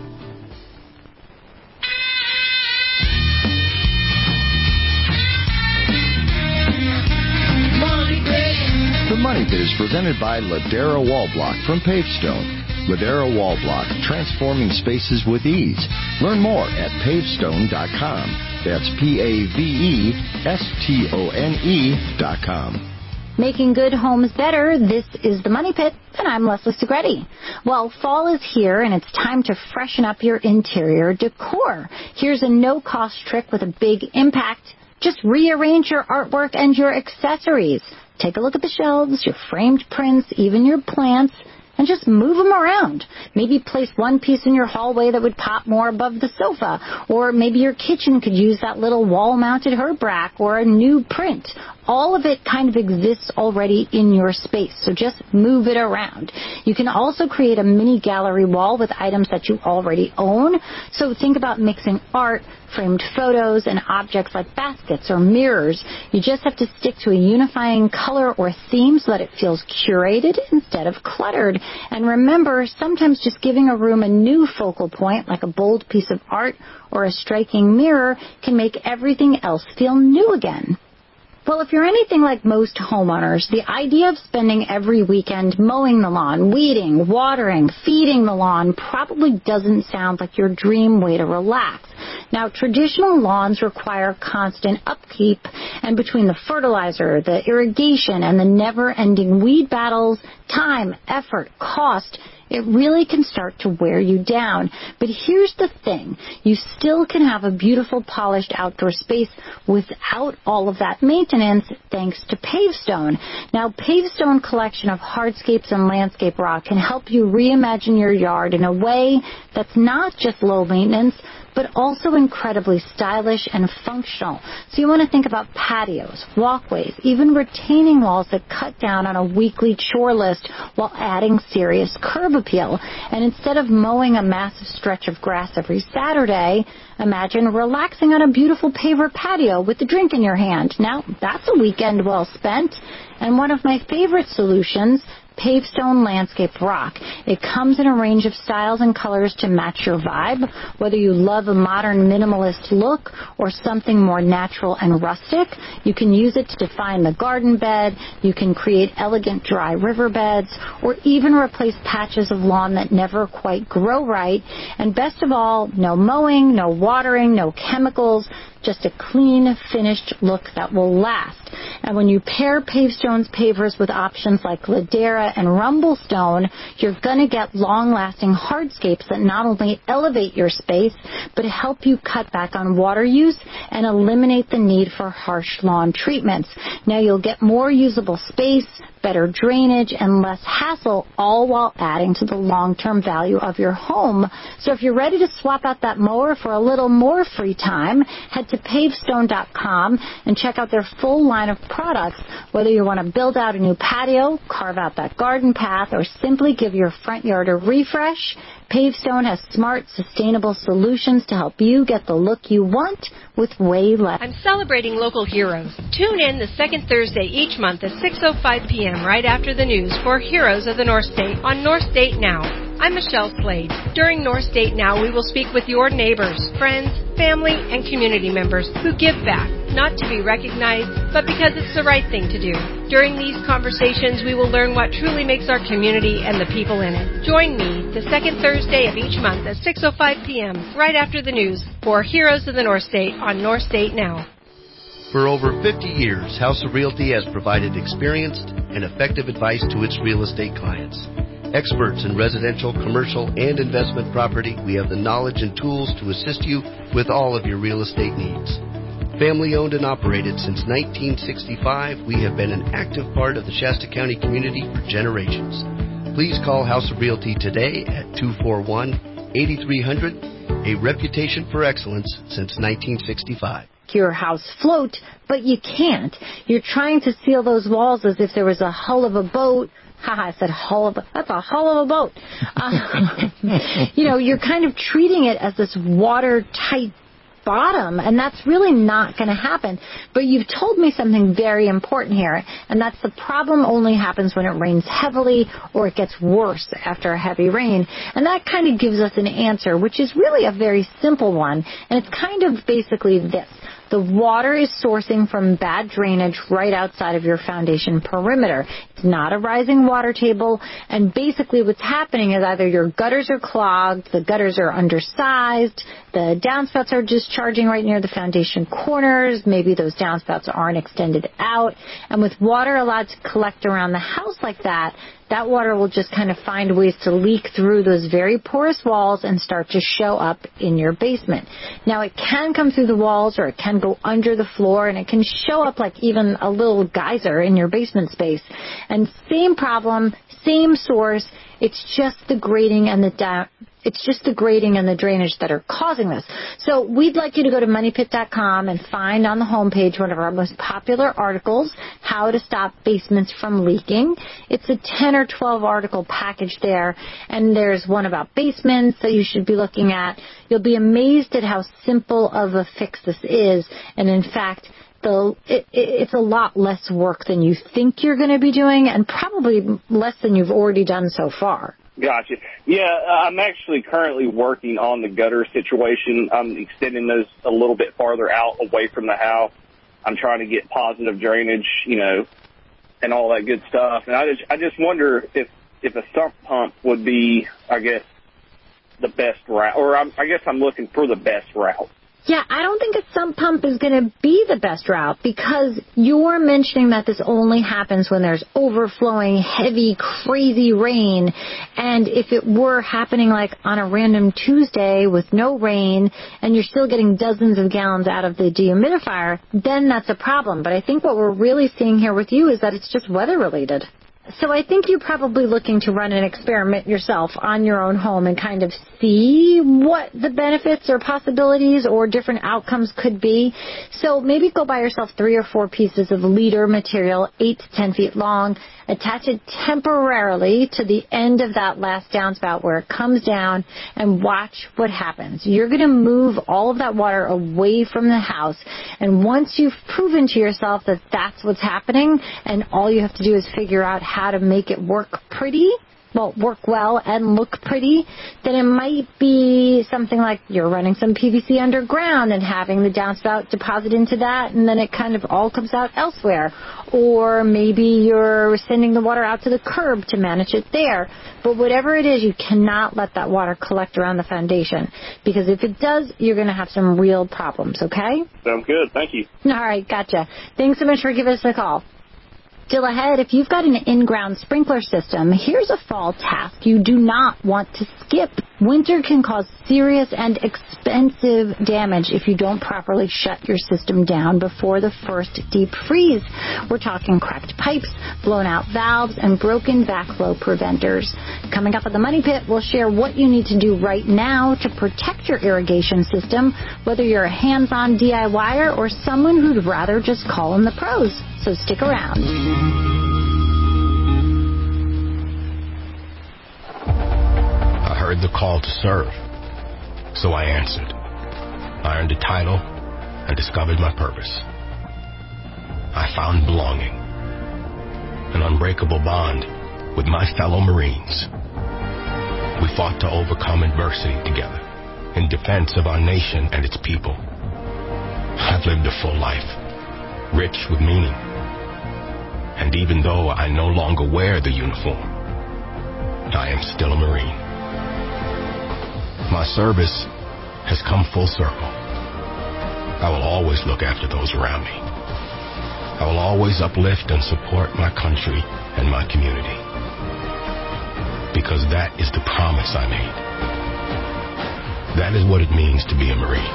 The Money Pit is presented by Ladera Wall Block from Pavestone. Ladera Wall Block, transforming spaces with ease. Learn more at pavestone.com. That's PAVESTONE.com. Making good homes better, this is the Money Pit, and I'm Leslie Segretti. Well, fall is here, and it's time to freshen up your interior decor. Here's a no-cost trick with a big impact. Just rearrange your artwork and your accessories. Take a look at the shelves, your framed prints, even your plants, and just move them around. Maybe place one piece in your hallway that would pop more above the sofa, or maybe your kitchen could use that little wall-mounted herb rack or a new print. All of it kind of exists already in your space, so just move it around. You can also create a mini gallery wall with items that you already own, so think about mixing art, framed photos, and objects like baskets or mirrors. You just have to stick to a unifying color or theme so that it feels curated instead of cluttered. And remember, sometimes just giving a room a new focal point, like a bold piece of art or a striking mirror, can make everything else feel new again. Well, if you're anything like most homeowners, the idea of spending every weekend mowing the lawn, weeding, watering, feeding the lawn probably doesn't sound like your dream way to relax. Now, traditional lawns require constant upkeep, and between the fertilizer, the irrigation, and the never-ending weed battles, time, effort, cost, it really can start to wear you down. But here's the thing. You still can have a beautiful, polished outdoor space without all of that maintenance thanks to Pavestone. Now, Pavestone collection of hardscapes and landscape rock can help you reimagine your yard in a way that's not just low maintenance, but also incredibly stylish and functional. So you want to think about patios, walkways, even retaining walls that cut down on a weekly chore list while adding serious curb appeal. And instead of mowing a massive stretch of grass every Saturday, imagine relaxing on a beautiful paver patio with a drink in your hand. Now, that's a weekend well spent. And one of my favorite solutions, Pavestone Landscape Rock. It comes in a range of styles and colors to match your vibe, whether you love a modern minimalist look or something more natural and rustic. You can use it to define the garden bed, you can create elegant dry riverbeds, or even replace patches of lawn that never quite grow right. And best of all, no mowing, no watering, no chemicals, just a clean, finished look that will last. And when you pair Pavestone's pavers with options like Ladera and Rumblestone, you're going to get long-lasting hardscapes that not only elevate your space, but help you cut back on water use and eliminate the need for harsh lawn treatments. Now you'll get more usable space, better drainage, and less hassle, all while adding to the long-term value of your home. So if you're ready to swap out that mower for a little more free time, head to pavestone.com and check out their full line of products. Whether you want to build out a new patio, carve out that garden path, or simply give your front yard a refresh, Pavestone has smart, sustainable solutions to help you get the look you want with way less. I'm celebrating local heroes. Tune in the second Thursday each month at 6:05 p.m. right after the news for Heroes of the North State on North State Now. I'm Michelle Slade. During North State Now, we will speak with your neighbors, friends, family, and community members who give back, not to be recognized, but because it's the right thing to do. During these conversations, we will learn what truly makes our community and the people in it. Join me the second Thursday of each month at 6:05 p.m. right after the news for Heroes of the North State on North State Now. For over 50 years, House of Realty has provided experienced and effective advice to its real estate clients. Experts in residential, commercial, and investment property, we have the knowledge and tools to assist you with all of your real estate needs. Family owned and operated since 1965, we have been an active part of the Shasta County community for generations. Please call House of Realty today at 241-8300, a reputation for excellence since 1965. Your house float, but you can't. You're trying to seal those walls as if there was a hull of a boat. I said hull of that's a hull of a boat. You're kind of treating it as this watertight bottom, and that's really not going to happen. But you've told me something very important here, and that's the problem only happens when it rains heavily or it gets worse after a heavy rain. And that kind of gives us an answer, which is really a very simple one, and it's kind of basically this. The water is sourcing from bad drainage right outside of your foundation perimeter. It's not a rising water table, and basically what's happening is either your gutters are clogged, the gutters are undersized, the downspouts are discharging right near the foundation corners, maybe those downspouts aren't extended out, and with water allowed to collect around the house like that, that water will just kind of find ways to leak through those very porous walls and start to show up in your basement. Now, it can come through the walls or it can go under the floor, and it can show up like even a little geyser in your basement space. And same problem, same source, it's just the grading and the drainage that are causing this. So we'd like you to go to moneypit.com and find on the homepage one of our most popular articles, How to Stop Basements from Leaking. It's a 10 or 12 article package there, and there's one about basements that you should be looking at. You'll be amazed at how simple of a fix this is, and in fact, it's a lot less work than you think you're going to be doing, and probably less than you've already done so far. Gotcha. Yeah, I'm actually currently working on the gutter situation. I'm extending those a little bit farther out away from the house. I'm trying to get positive drainage, and all that good stuff. And I just wonder if a sump pump would be, I guess, the best route, or I guess I'm looking for the best route. Yeah, I don't think a sump pump is going to be the best route, because you're mentioning that this only happens when there's overflowing, heavy, crazy rain. And if it were happening like on a random Tuesday with no rain and you're still getting dozens of gallons out of the dehumidifier, then that's a problem. But I think what we're really seeing here with you is that it's just weather related. So I think you're probably looking to run an experiment yourself on your own home and kind of see what the benefits or possibilities or different outcomes could be. So maybe go buy yourself 3 or 4 pieces of leader material, 8 to 10 feet long, attach it temporarily to the end of that last downspout where it comes down, and watch what happens. You're going to move all of that water away from the house, and once you've proven to yourself that that's what's happening, and all you have to do is figure out how to make it work well and look pretty, then it might be something like you're running some PVC underground and having the downspout deposit into that, and then it kind of all comes out elsewhere. Or maybe you're sending the water out to the curb to manage it there. But whatever it is, you cannot let that water collect around the foundation, because if it does, you're going to have some real problems, okay? Sounds good. Thank you. All right, gotcha. Thanks so much for giving us a call. Still ahead, if you've got an in-ground sprinkler system, here's a fall task you do not want to skip. Winter can cause serious and expensive damage if you don't properly shut your system down before the first deep freeze. We're talking cracked pipes, blown out valves, and broken backflow preventers. Coming up at the Money Pit, we'll share what you need to do right now to protect your irrigation system, whether you're a hands-on DIYer or someone who'd rather just call in the pros. So stick around. I heard the call to serve, so I answered. I earned a title and discovered my purpose. I found belonging, an unbreakable bond with my fellow Marines. We fought to overcome adversity together in defense of our nation and its people. I've lived a full life, rich with meaning. And even though I no longer wear the uniform, I am still a Marine. My service has come full circle. I will always look after those around me. I will always uplift and support my country and my community. Because that is the promise I made. That is what it means to be a Marine.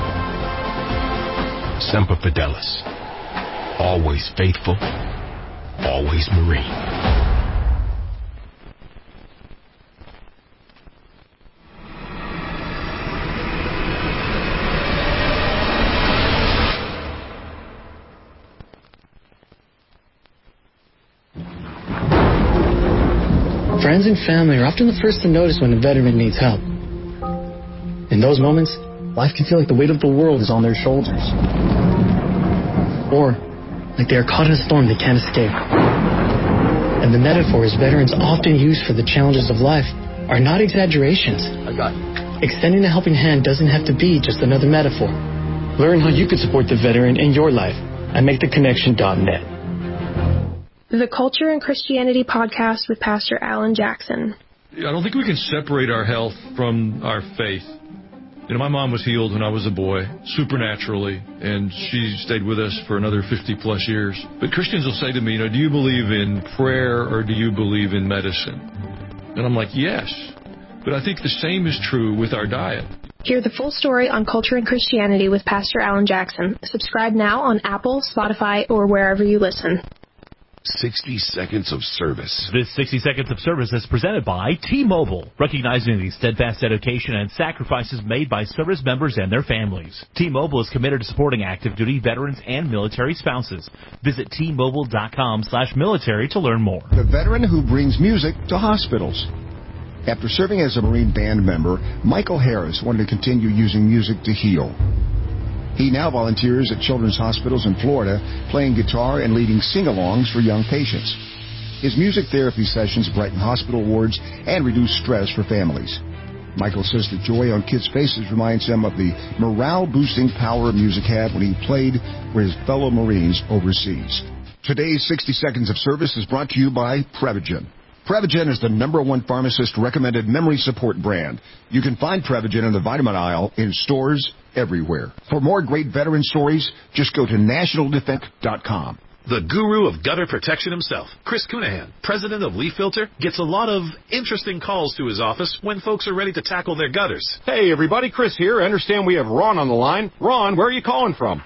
Semper Fidelis. Always faithful. Always Marine. Friends and family are often the first to notice when a veteran needs help. In those moments, life can feel like the weight of the world is on their shoulders. Or like they are caught in a storm they can't escape. And the metaphors veterans often use for the challenges of life are not exaggerations. Extending a helping hand doesn't have to be just another metaphor. Learn how you can support the veteran in your life at MakeTheConnection.net. The Culture and Christianity Podcast with Pastor Alan Jackson. I don't think we can separate our health from our faith. My mom was healed when I was a boy, supernaturally, and she stayed with us for another 50-plus years. But Christians will say to me, do you believe in prayer or do you believe in medicine? And I'm like, yes. But I think the same is true with our diet. Hear the full story on Culture and Christianity with Pastor Alan Jackson. Subscribe now on Apple, Spotify, or wherever you listen. 60 Seconds of Service. This 60 Seconds of Service is presented by T-Mobile, recognizing the steadfast dedication and sacrifices made by service members and their families. T-Mobile is committed to supporting active duty veterans and military spouses. Visit T-Mobile.com/military to learn more. The veteran who brings music to hospitals. After serving as a Marine band member, Michael Harris wanted to continue using music to heal. He now volunteers at children's hospitals in Florida, playing guitar and leading sing-alongs for young patients. His music therapy sessions brighten hospital wards and reduce stress for families. Michael says the joy on kids' faces reminds him of the morale-boosting power music had when he played with his fellow Marines overseas. Today's 60 Seconds of Service is brought to you by Prevagen. Prevagen is the #1 pharmacist-recommended memory support brand. You can find Prevagen in the vitamin aisle in stores everywhere. For more great veteran stories, just go to nationaldefense.com. The guru of gutter protection himself, Chris Cunahan, president of Leaf Filter, gets a lot of interesting calls to his office when folks are ready to tackle their gutters. Hey, everybody, Chris here. I understand we have Ron on the line. Ron, where are you calling from?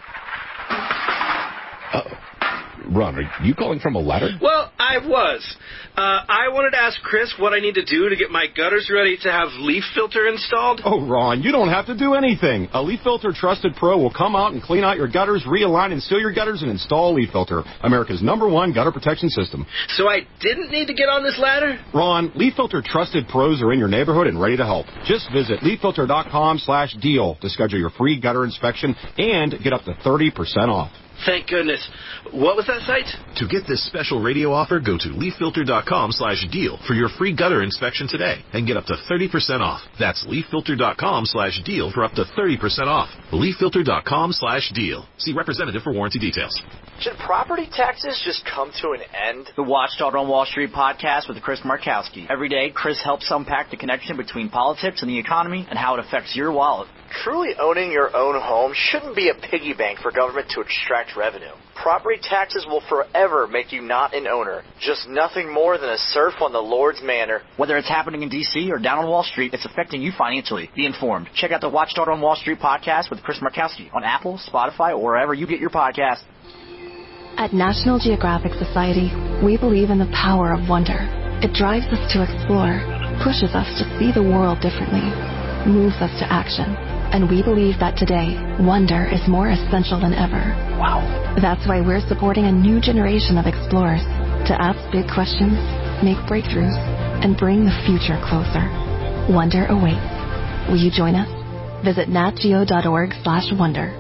Ron, are you calling from a ladder? Well, I was. I wanted to ask Chris what I need to do to get my gutters ready to have Leaf Filter installed. Oh, Ron, you don't have to do anything. A Leaf Filter Trusted Pro will come out and clean out your gutters, realign and seal your gutters, and install Leaf Filter, America's #1 gutter protection system. So I didn't need to get on this ladder? Ron, Leaf Filter Trusted Pros are in your neighborhood and ready to help. Just visit leaffilter.com/deal to schedule your free gutter inspection and get up to 30% off. Thank goodness. What was that site? To get this special radio offer, go to leaffilter.com/deal for your free gutter inspection today and get up to 30% off. That's leaffilter.com/deal for up to 30% off. leaffilter.com/deal. See representative for warranty details. Should property taxes just come to an end? The Watchdog on Wall Street podcast with Chris Markowski. Every day, Chris helps unpack the connection between politics and the economy and how it affects your wallet. Truly owning your own home shouldn't be a piggy bank for government to extract revenue. Property taxes will forever make you not an owner, just nothing more than a serf on the Lord's manor. Whether it's happening in D.C. or down on Wall Street, it's affecting you financially. Be informed. Check out the Watchdog on Wall Street podcast with Chris Markowski on Apple, Spotify, or wherever you get your podcast. At National Geographic Society, we believe in the power of wonder. It drives us to explore, pushes us to see the world differently, moves us to action. And we believe that today, wonder is more essential than ever. Wow. That's why we're supporting a new generation of explorers to ask big questions, make breakthroughs, and bring the future closer. Wonder awaits. Will you join us? Visit natgeo.org/wonder.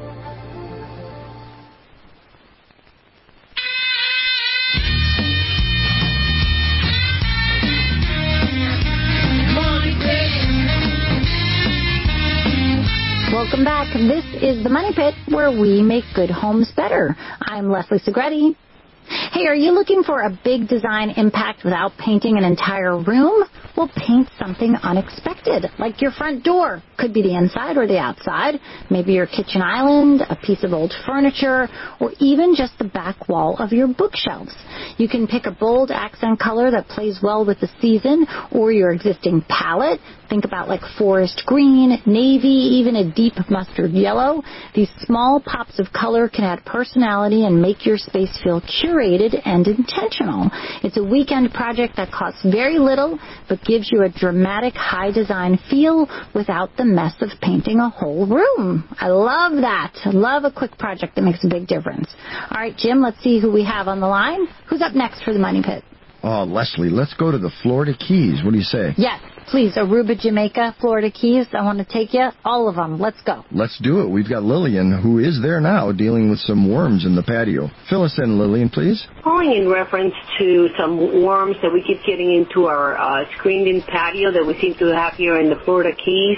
Welcome back. This is the Money Pit, where we make good homes better. I'm Leslie Segretti. Hey, are you looking for a big design impact without painting an entire room? Well, paint something unexpected, like your front door. Could be the inside or the outside. Maybe your kitchen island, a piece of old furniture, or even just the back wall of your bookshelves. You can pick a bold accent color that plays well with the season or your existing palette. Think about like forest green, navy, even a deep mustard yellow. These small pops of color can add personality and make your space feel curated and intentional. It's a weekend project that costs very little, but gives you a dramatic high design feel without the mess of painting a whole room. I love that. I love a quick project that makes a big difference. All right, Jim, let's see who we have on the line. Who's up next for the Money Pit? Oh, Leslie, let's go to the Florida Keys. What do you say? Yes, please. Aruba, Jamaica, Florida Keys. I want to take you. All of them. Let's go. Let's do it. We've got Lillian, who is there now dealing with some worms in the patio. Fill us in, Lillian, please. Calling in reference to some worms that we keep getting into our screened-in patio that we seem to have here in the Florida Keys.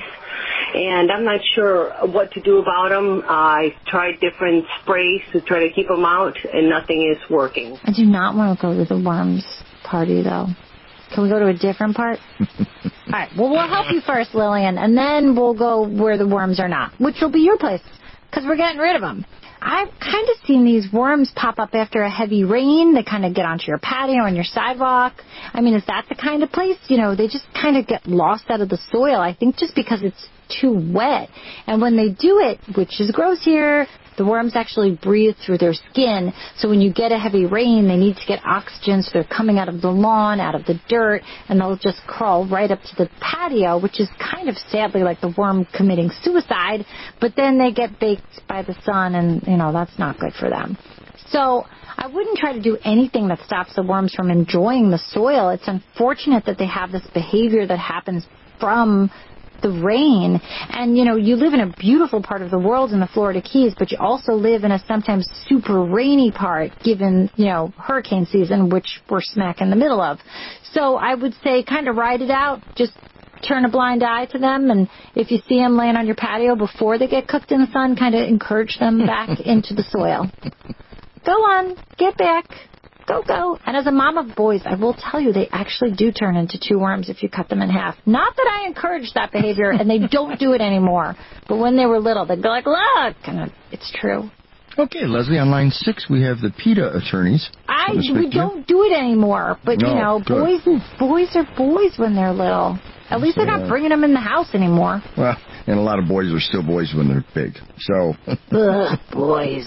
And I'm not sure what to do about them. I tried different sprays to try to keep them out, and nothing is working. I do not want to go to the worms party, though. Can we go to a different part? All right. Well, we'll help you first, Lillian, and then we'll go where the worms are not, which will be your place, because we're getting rid of them. I've kind of seen these worms pop up after a heavy rain. They kind of get onto your patio and your sidewalk. I mean, is that the kind of place? You know, they just kind of get lost out of the soil, I think, just because it's too wet. And when they do it, which is gross here, the worms actually breathe through their skin. So when you get a heavy rain, they need to get oxygen, so they're coming out of the lawn, out of the dirt, and they'll just crawl right up to the patio, which is kind of sadly like the worm committing suicide. But then they get baked by the sun, and, you know, that's not good for them. So I wouldn't try to do anything that stops the worms from enjoying the soil. It's unfortunate that they have this behavior that happens from the rain. And, you know, you live in a beautiful part of the world in the Florida Keys, but you also live in a sometimes super rainy part, given, you know, hurricane season, which we're smack in the middle of. So I would say kind of ride it out. Just turn a blind eye to them, and if you see them laying on your patio before they get cooked in the sun, kind of encourage them back into the soil. Go on, get back. Go. And as a mom of boys, I will tell you, they actually do turn into 2 worms if you cut them in half. Not that I encourage that behavior, and they don't do it anymore. But when they were little, they'd be like, look, and it's true. Okay, Leslie, on line 6, we have the PETA attorneys. We don't do it anymore. But, boys are boys when they're little. At least they're not bringing them in the house anymore. Well, and a lot of boys are still boys when they're big. So. Ugh, boys.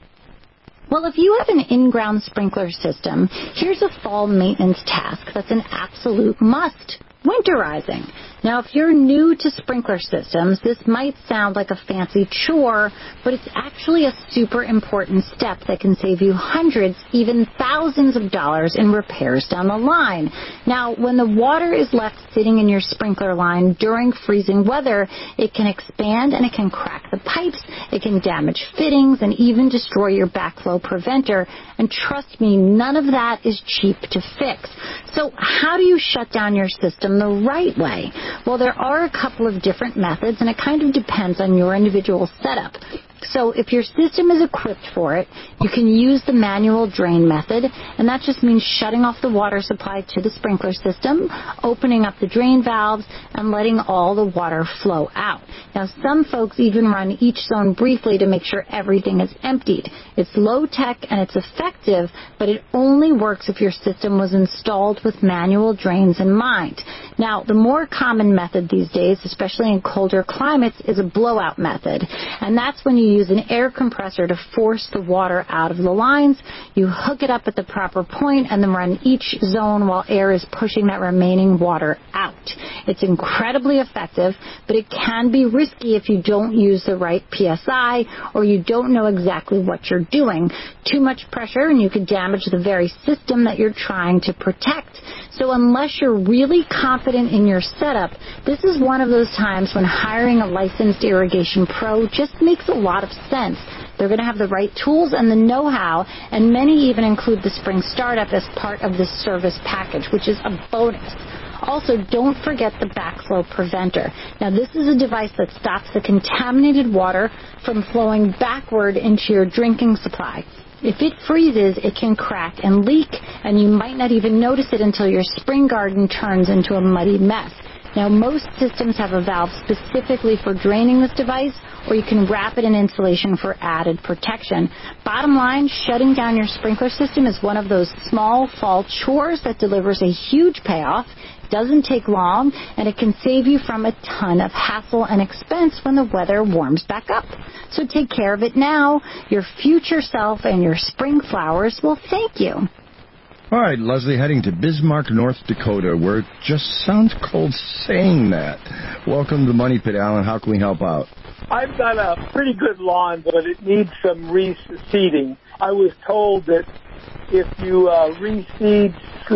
Well, if you have an in-ground sprinkler system, here's a fall maintenance task that's an absolute must. Winterizing. Now, if you're new to sprinkler systems, this might sound like a fancy chore, but it's actually a super important step that can save you hundreds, even thousands of dollars in repairs down the line. Now, when the water is left sitting in your sprinkler line during freezing weather, it can expand and it can crack the pipes, it can damage fittings, and even destroy your backflow preventer. And trust me, none of that is cheap to fix. So how do you shut down your system the right way? Well, there are a couple of different methods, and it kind of depends on your individual setup. So if your system is equipped for it, you can use the manual drain method, and that just means shutting off the water supply to the sprinkler system, opening up the drain valves, and letting all the water flow out. Now, some folks even run each zone briefly to make sure everything is emptied. It's low-tech and it's effective, but it only works if your system was installed with manual drains in mind. Now, the more common method these days, especially in colder climates, is a blowout method, and that's when you use an air compressor to force the water out of the lines. You hook it up at the proper point and then run each zone while air is pushing that remaining water out. It's incredibly effective, but it can be risky if you don't use the right PSI or you don't know exactly what you're doing. Too much pressure and you could damage the very system that you're trying to protect. So unless you're really confident in your setup, this is one of those times when hiring a licensed irrigation pro just makes a lot of sense. They're going to have the right tools and the know-how, and many even include the spring startup as part of this service package, which is a bonus. Also, don't forget the backflow preventer. Now, this is a device that stops the contaminated water from flowing backward into your drinking supply. If it freezes, it can crack and leak, and you might not even notice it until your spring garden turns into a muddy mess. Now, most systems have a valve specifically for draining this device, or you can wrap it in insulation for added protection. Bottom line, shutting down your sprinkler system is one of those small fall chores that delivers a huge payoff, doesn't take long, and it can save you from a ton of hassle and expense when the weather warms back up. So take care of it now. Your future self and your spring flowers will thank you. All right, Leslie, heading to Bismarck, North Dakota, where it just sounds cold saying that. Welcome to Money Pit, Alan. How can we help out? I've got a pretty good lawn, but it needs some reseeding. I was told that if you reseed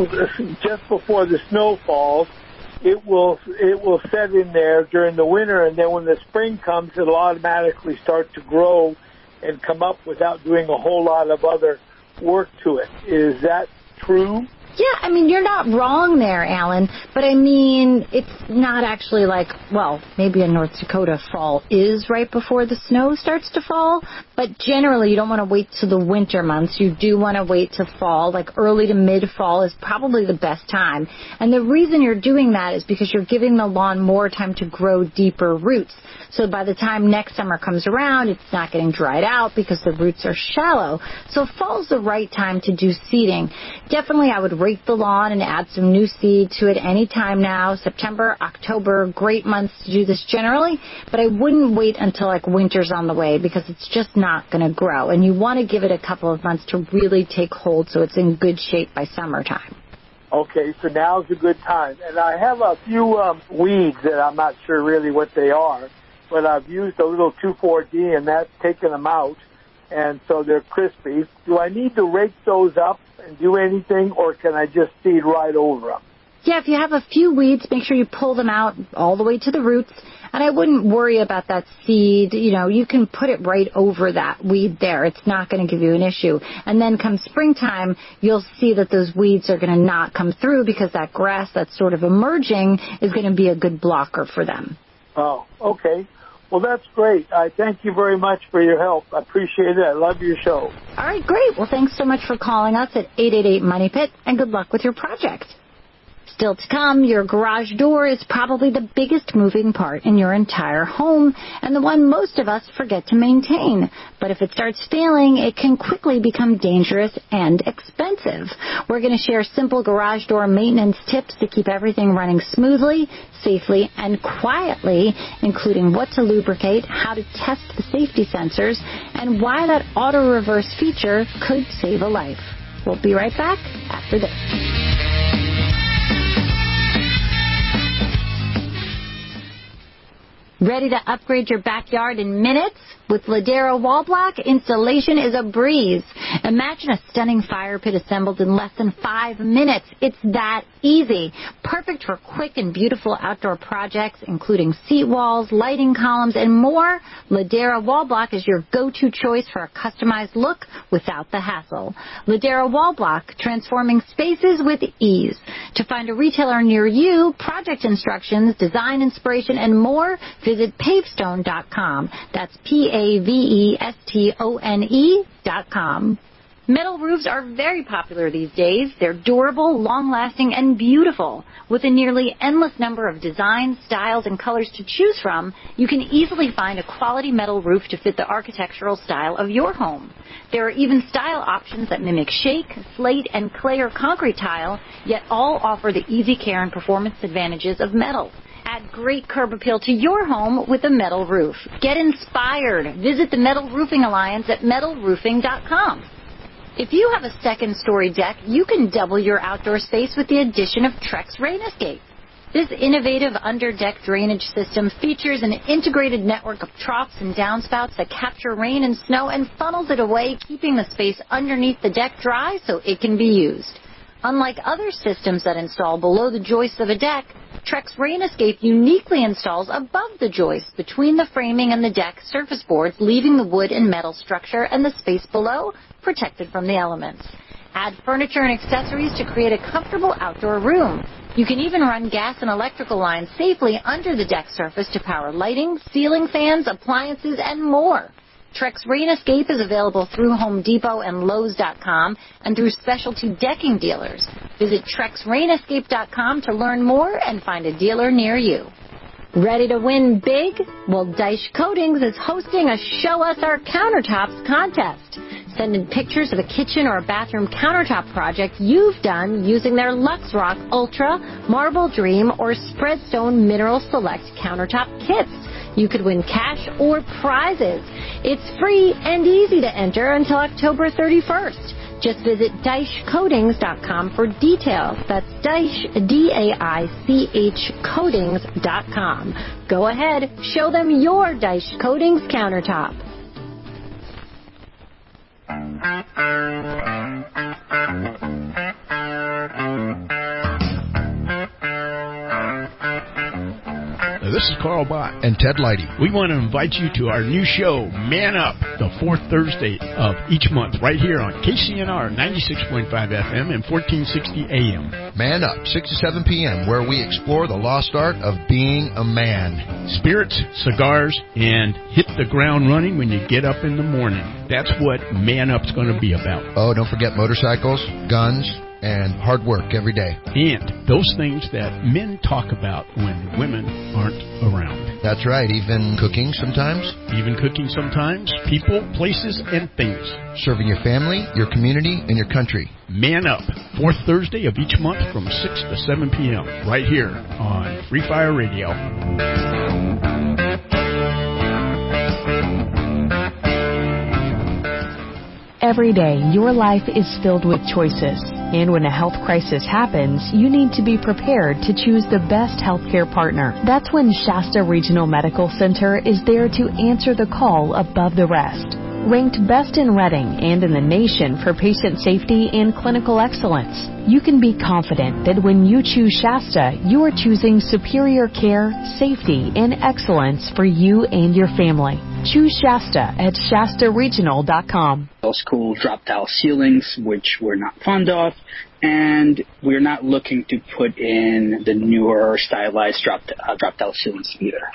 just before the snow falls, it will set in there during the winter, and then when the spring comes, it'll automatically start to grow and come up without doing a whole lot of other work to it. Is that true? Yeah, I mean, you're not wrong there, Alan, but I mean, it's not actually like, well, maybe in North Dakota fall is right before the snow starts to fall, but generally you don't want to wait to the winter months. You do want to wait to fall, like early to mid-fall is probably the best time. And the reason you're doing that is because you're giving the lawn more time to grow deeper roots. So by the time next summer comes around, it's not getting dried out because the roots are shallow. So fall's the right time to do seeding. Definitely I would rake the lawn and add some new seed to it any time now. September, October, great months to do this generally, but I wouldn't wait until like winter's on the way because it's just not going to grow. And you want to give it a couple of months to really take hold so it's in good shape by summertime. Okay, so now's a good time. And I have a few weeds that I'm not sure really what they are, but I've used a little 2,4-D and that's taken them out, and so they're crispy. Do I need to rake those up and do anything, or can I just seed right over them? Yeah, if you have a few weeds, make sure you pull them out all the way to the roots. And I wouldn't worry about that seed. You know, you can put it right over that weed there. It's not going to give you an issue. And then come springtime, you'll see that those weeds are going to not come through because that grass that's sort of emerging is going to be a good blocker for them. Oh, okay. Well, that's great. I thank you very much for your help. I appreciate it. I love your show. All right, great. Well, thanks so much for calling us at 888-MONEY-PIT, and good luck with your project. Still to come, your garage door is probably the biggest moving part in your entire home and the one most of us forget to maintain. But if it starts failing, it can quickly become dangerous and expensive. We're going to share simple garage door maintenance tips to keep everything running smoothly, safely, and quietly, including what to lubricate, how to test the safety sensors, and why that auto reverse feature could save a life. We'll be right back after this. Ready to upgrade your backyard in minutes? With Ladera Wall Block, installation is a breeze. Imagine a stunning fire pit assembled in less than 5 minutes. It's that easy. Perfect for quick and beautiful outdoor projects, including seat walls, lighting columns, and more. Ladera Wall Block is your go-to choice for a customized look without the hassle. Ladera Wall Block, transforming spaces with ease. To find a retailer near you, project instructions, design inspiration, and more, visit pavestone.com. That's PAVESTONE.com. Metal roofs are very popular these days. They're durable, long-lasting, and beautiful. With a nearly endless number of designs, styles, and colors to choose from, you can easily find a quality metal roof to fit the architectural style of your home. There are even style options that mimic shake, slate, and clay or concrete tile, yet all offer the easy care and performance advantages of metal. Add great curb appeal to your home with a metal roof. Get inspired. Visit the Metal Roofing Alliance at metalroofing.com. If you have a second-story deck, you can double your outdoor space with the addition of Trex Rain Escape. This innovative under-deck drainage system features an integrated network of troughs and downspouts that capture rain and snow and funnels it away, keeping the space underneath the deck dry so it can be used. Unlike other systems that install below the joists of a deck, Trex Rain Escape uniquely installs above the joists between the framing and the deck surface boards, leaving the wood and metal structure and the space below protected from the elements. Add furniture and accessories to create a comfortable outdoor room. You can even run gas and electrical lines safely under the deck surface to power lighting, ceiling fans, appliances, and more. Trex Rain Escape is available through Home Depot and Lowe's.com and through specialty decking dealers. Visit TrexRainEscape.com to learn more and find a dealer near you. Ready to win big? Well, Daish Coatings is hosting a Show Us Our Countertops contest. Send in pictures of a kitchen or a bathroom countertop project you've done using their LuxRock Ultra, Marble Dream, or Spreadstone Mineral Select countertop kits. You could win cash or prizes. It's free and easy to enter until October 31st. Just visit DaishCoatings.com for details. That's Daish, D-A-I-C-H, Coatings.com. Go ahead, show them your Daish Coatings countertop. This is Carl Bott and Ted Leidy. We want to invite you to our new show, Man Up, the fourth Thursday of each month, right here on KCNR 96.5 FM and 1460 AM. Man Up, 6 to 7 p.m., where we explore the lost art of being a man. Spirits, cigars, and hit the ground running when you get up in the morning. That's what Man Up's going to be about. Oh, don't forget motorcycles, guns, and hard work every day. And those things that men talk about when women aren't around. That's right, even cooking sometimes. Even cooking sometimes. People, places, and things. Serving your family, your community, and your country. Man Up, fourth Thursday of each month from 6 to 7 p.m. right here on Free Fire Radio. Every day, your life is filled with choices. And when a health crisis happens, you need to be prepared to choose the best healthcare partner. That's when Shasta Regional Medical Center is there to answer the call above the rest. Ranked best in Reading and in the nation for patient safety and clinical excellence, you can be confident that when you choose Shasta, you are choosing superior care, safety, and excellence for you and your family. Choose Shasta at ShastaRegional.com. School drop-tile ceilings, which we're not fond of, and we're not looking to put in the newer stylized drop-tile ceilings either.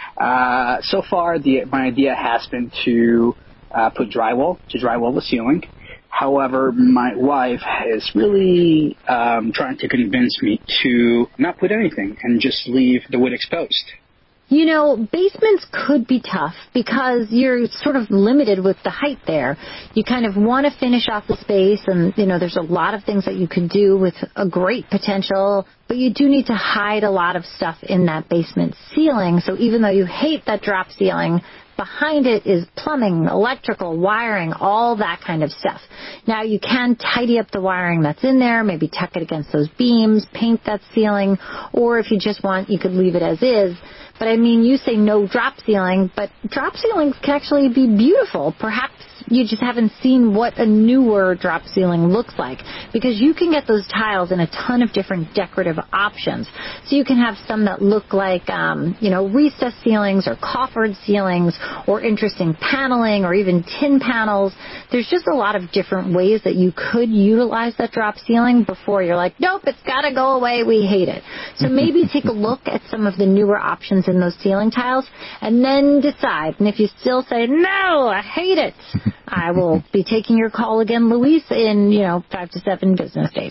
So far, my idea has been to put drywall the ceiling. However, my wife is really trying to convince me to not put anything and just leave the wood exposed. You know, basements could be tough because you're sort of limited with the height there. You kind of want to finish off the space, and, you know, there's a lot of things that you could do with a great potential, but you do need to hide a lot of stuff in that basement ceiling. So even though you hate that drop ceiling, behind it is plumbing, electrical, wiring, all that kind of stuff. Now, you can tidy up the wiring that's in there, maybe tuck it against those beams, paint that ceiling, or if you just want, you could leave it as is. But, I mean, you say no drop ceiling, but drop ceilings can actually be beautiful. Perhaps you just haven't seen what a newer drop ceiling looks like, because you can get those tiles in a ton of different decorative options. So you can have some that look like, recessed ceilings or coffered ceilings or interesting paneling or even tin panels. There's just a lot of different ways that you could utilize that drop ceiling before you're like, nope, it's got to go away. We hate it. So maybe take a look at some of the newer options in those ceiling tiles and then decide. And if you still say, no, I hate it, I will be taking your call again, Luis, in, 5 to 7 business days.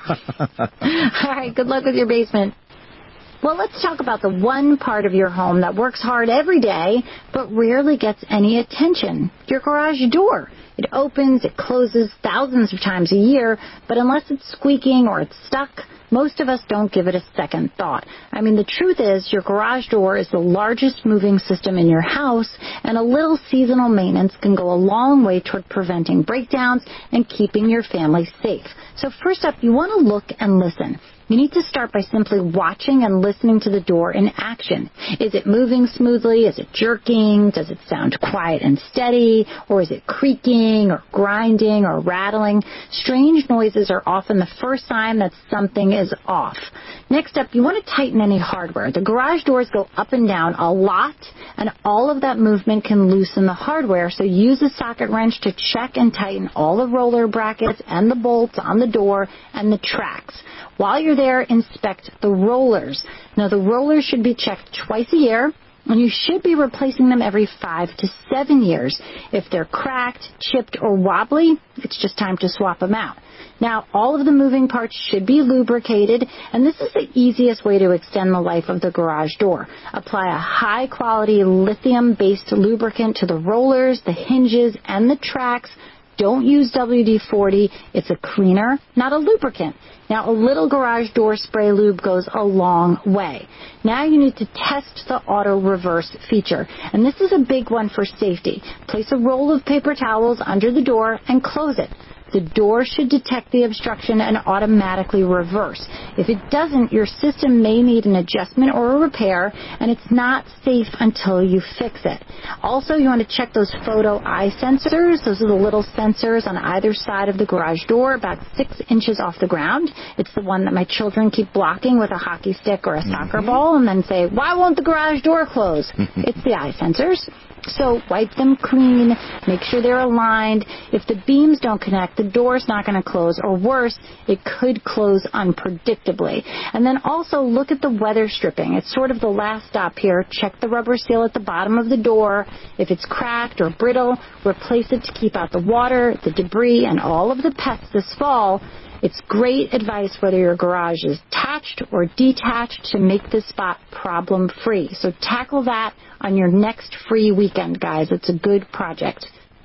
All right, good luck with your basement. Well, let's talk about the one part of your home that works hard every day but rarely gets any attention, your garage door. It opens, it closes thousands of times a year, but unless it's squeaking or it's stuck, most of us don't give it a second thought. I mean, the truth is your garage door is the largest moving system in your house, and a little seasonal maintenance can go a long way toward preventing breakdowns and keeping your family safe. So first up, you want to look and listen. You need to start by simply watching and listening to the door in action. Is it moving smoothly? Is it jerking? Does it sound quiet and steady? Or is it creaking or grinding or rattling? Strange noises are often the first sign that something is off. Next up, you want to tighten any hardware. The garage doors go up and down a lot, and all of that movement can loosen the hardware, so use a socket wrench to check and tighten all the roller brackets and the bolts on the door and the tracks. While you're there, inspect the rollers. Now, the rollers should be checked twice a year, and you should be replacing them every 5 to 7 years. If they're cracked, chipped, or wobbly, it's just time to swap them out. Now, all of the moving parts should be lubricated, and this is the easiest way to extend the life of the garage door. Apply a high-quality lithium-based lubricant to the rollers, the hinges, and the tracks. Don't use WD-40. It's a cleaner, not a lubricant. Now, a little garage door spray lube goes a long way. Now you need to test the auto reverse feature. And this is a big one for safety. Place a roll of paper towels under the door and close it. The door should detect the obstruction and automatically reverse. If it doesn't, your system may need an adjustment or a repair, and it's not safe until you fix it. Also, you want to check those photo eye sensors. Those are the little sensors on either side of the garage door, about 6 inches off the ground. It's the one that my children keep blocking with a hockey stick or a soccer ball and then say, why won't the garage door close? It's the eye sensors. So wipe them clean, make sure they're aligned. If the beams don't connect, the door's not going to close, or worse, it could close unpredictably. And then also look at the weather stripping. It's sort of the last stop here. Check the rubber seal at the bottom of the door. If it's cracked or brittle, replace it to keep out the water, the debris, and all of the pests this fall. It's great advice whether your garage is attached or detached to make this spot problem-free. So tackle that on your next free weekend, guys. It's a good project.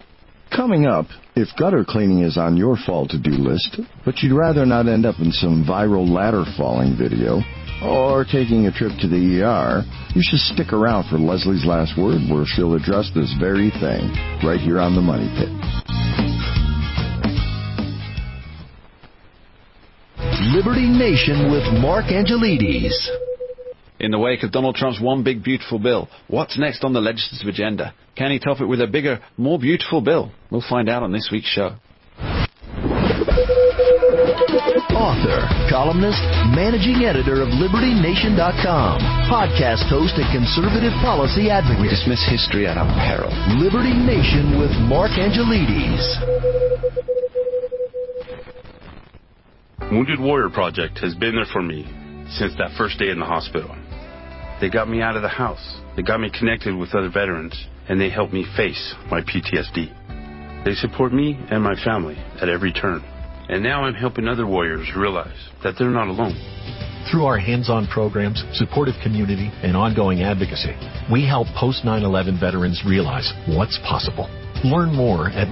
Coming up, if gutter cleaning is on your fall to-do list, but you'd rather not end up in some viral ladder falling video or taking a trip to the ER, you should stick around for Leslie's Last Word, where she'll address this very thing right here on the Money Pit. Liberty Nation with Mark Angelides. In the wake of Donald Trump's one big beautiful bill, what's next on the legislative agenda? Can he top it with a bigger, more beautiful bill? We'll find out on this week's show. Author, columnist, managing editor of LibertyNation.com, podcast host and conservative policy advocate. We dismiss history at our peril. Liberty Nation with Mark Angelides. Wounded Warrior Project has been there for me since that first day in the hospital. They got me out of the house. They got me connected with other veterans, and they helped me face my PTSD. They support me and my family at every turn. And now I'm helping other warriors realize that they're not alone. Through our hands-on programs, supportive community, and ongoing advocacy, we help post 9/11 veterans realize what's possible. Learn more at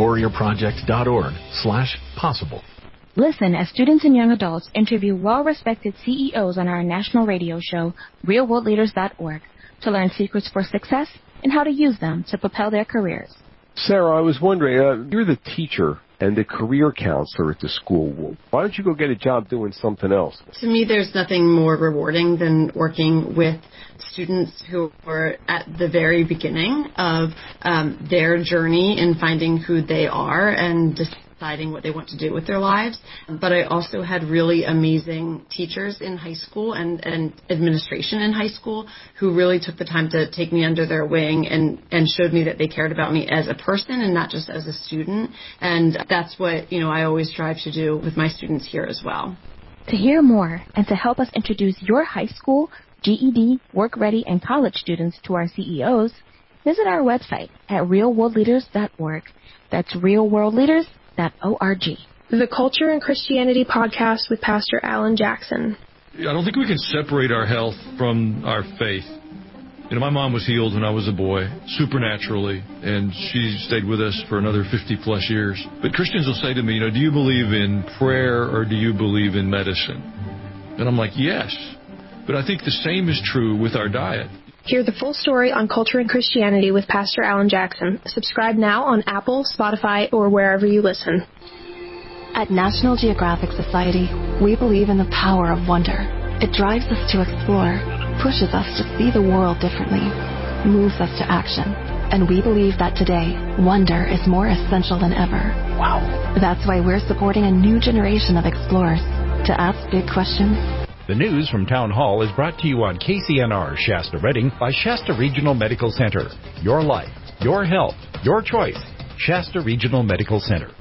woundedwarriorproject.org/possible. Listen as students and young adults interview well-respected CEOs on our national radio show, realworldleaders.org, to learn secrets for success and how to use them to propel their careers. Sarah, I was wondering, you're the teacher and the career counselor at the school. Why don't you go get a job doing something else? To me, there's nothing more rewarding than working with students who are at the very beginning of their journey in finding who they are and deciding what they want to do with their lives. But I also had really amazing teachers in high school and administration in high school who really took the time to take me under their wing and showed me that they cared about me as a person and not just as a student. And that's what, I always strive to do with my students here as well. To hear more and to help us introduce your high school, GED, work-ready, and college students to our CEOs, visit our website at realworldleaders.org. That's realworldleaders.org. The Culture and Christianity podcast with Pastor Alan Jackson. I don't think we can separate our health from our faith. My mom was healed when I was a boy, supernaturally, and she stayed with us for another 50-plus years. But Christians will say to me, do you believe in prayer or do you believe in medicine? And I'm like, yes. But I think the same is true with our diet. Hear the full story on Culture and Christianity with Pastor Alan Jackson. Subscribe now on Apple, Spotify, or wherever you listen. At National Geographic Society, we believe in the power of wonder. It drives us to explore, pushes us to see the world differently, moves us to action. And we believe that today, wonder is more essential than ever. Wow. That's why we're supporting a new generation of explorers to ask big questions. The news from Town Hall is brought to you on KCNR Shasta Redding by Shasta Regional Medical Center. Your life, your health, your choice. Shasta Regional Medical Center.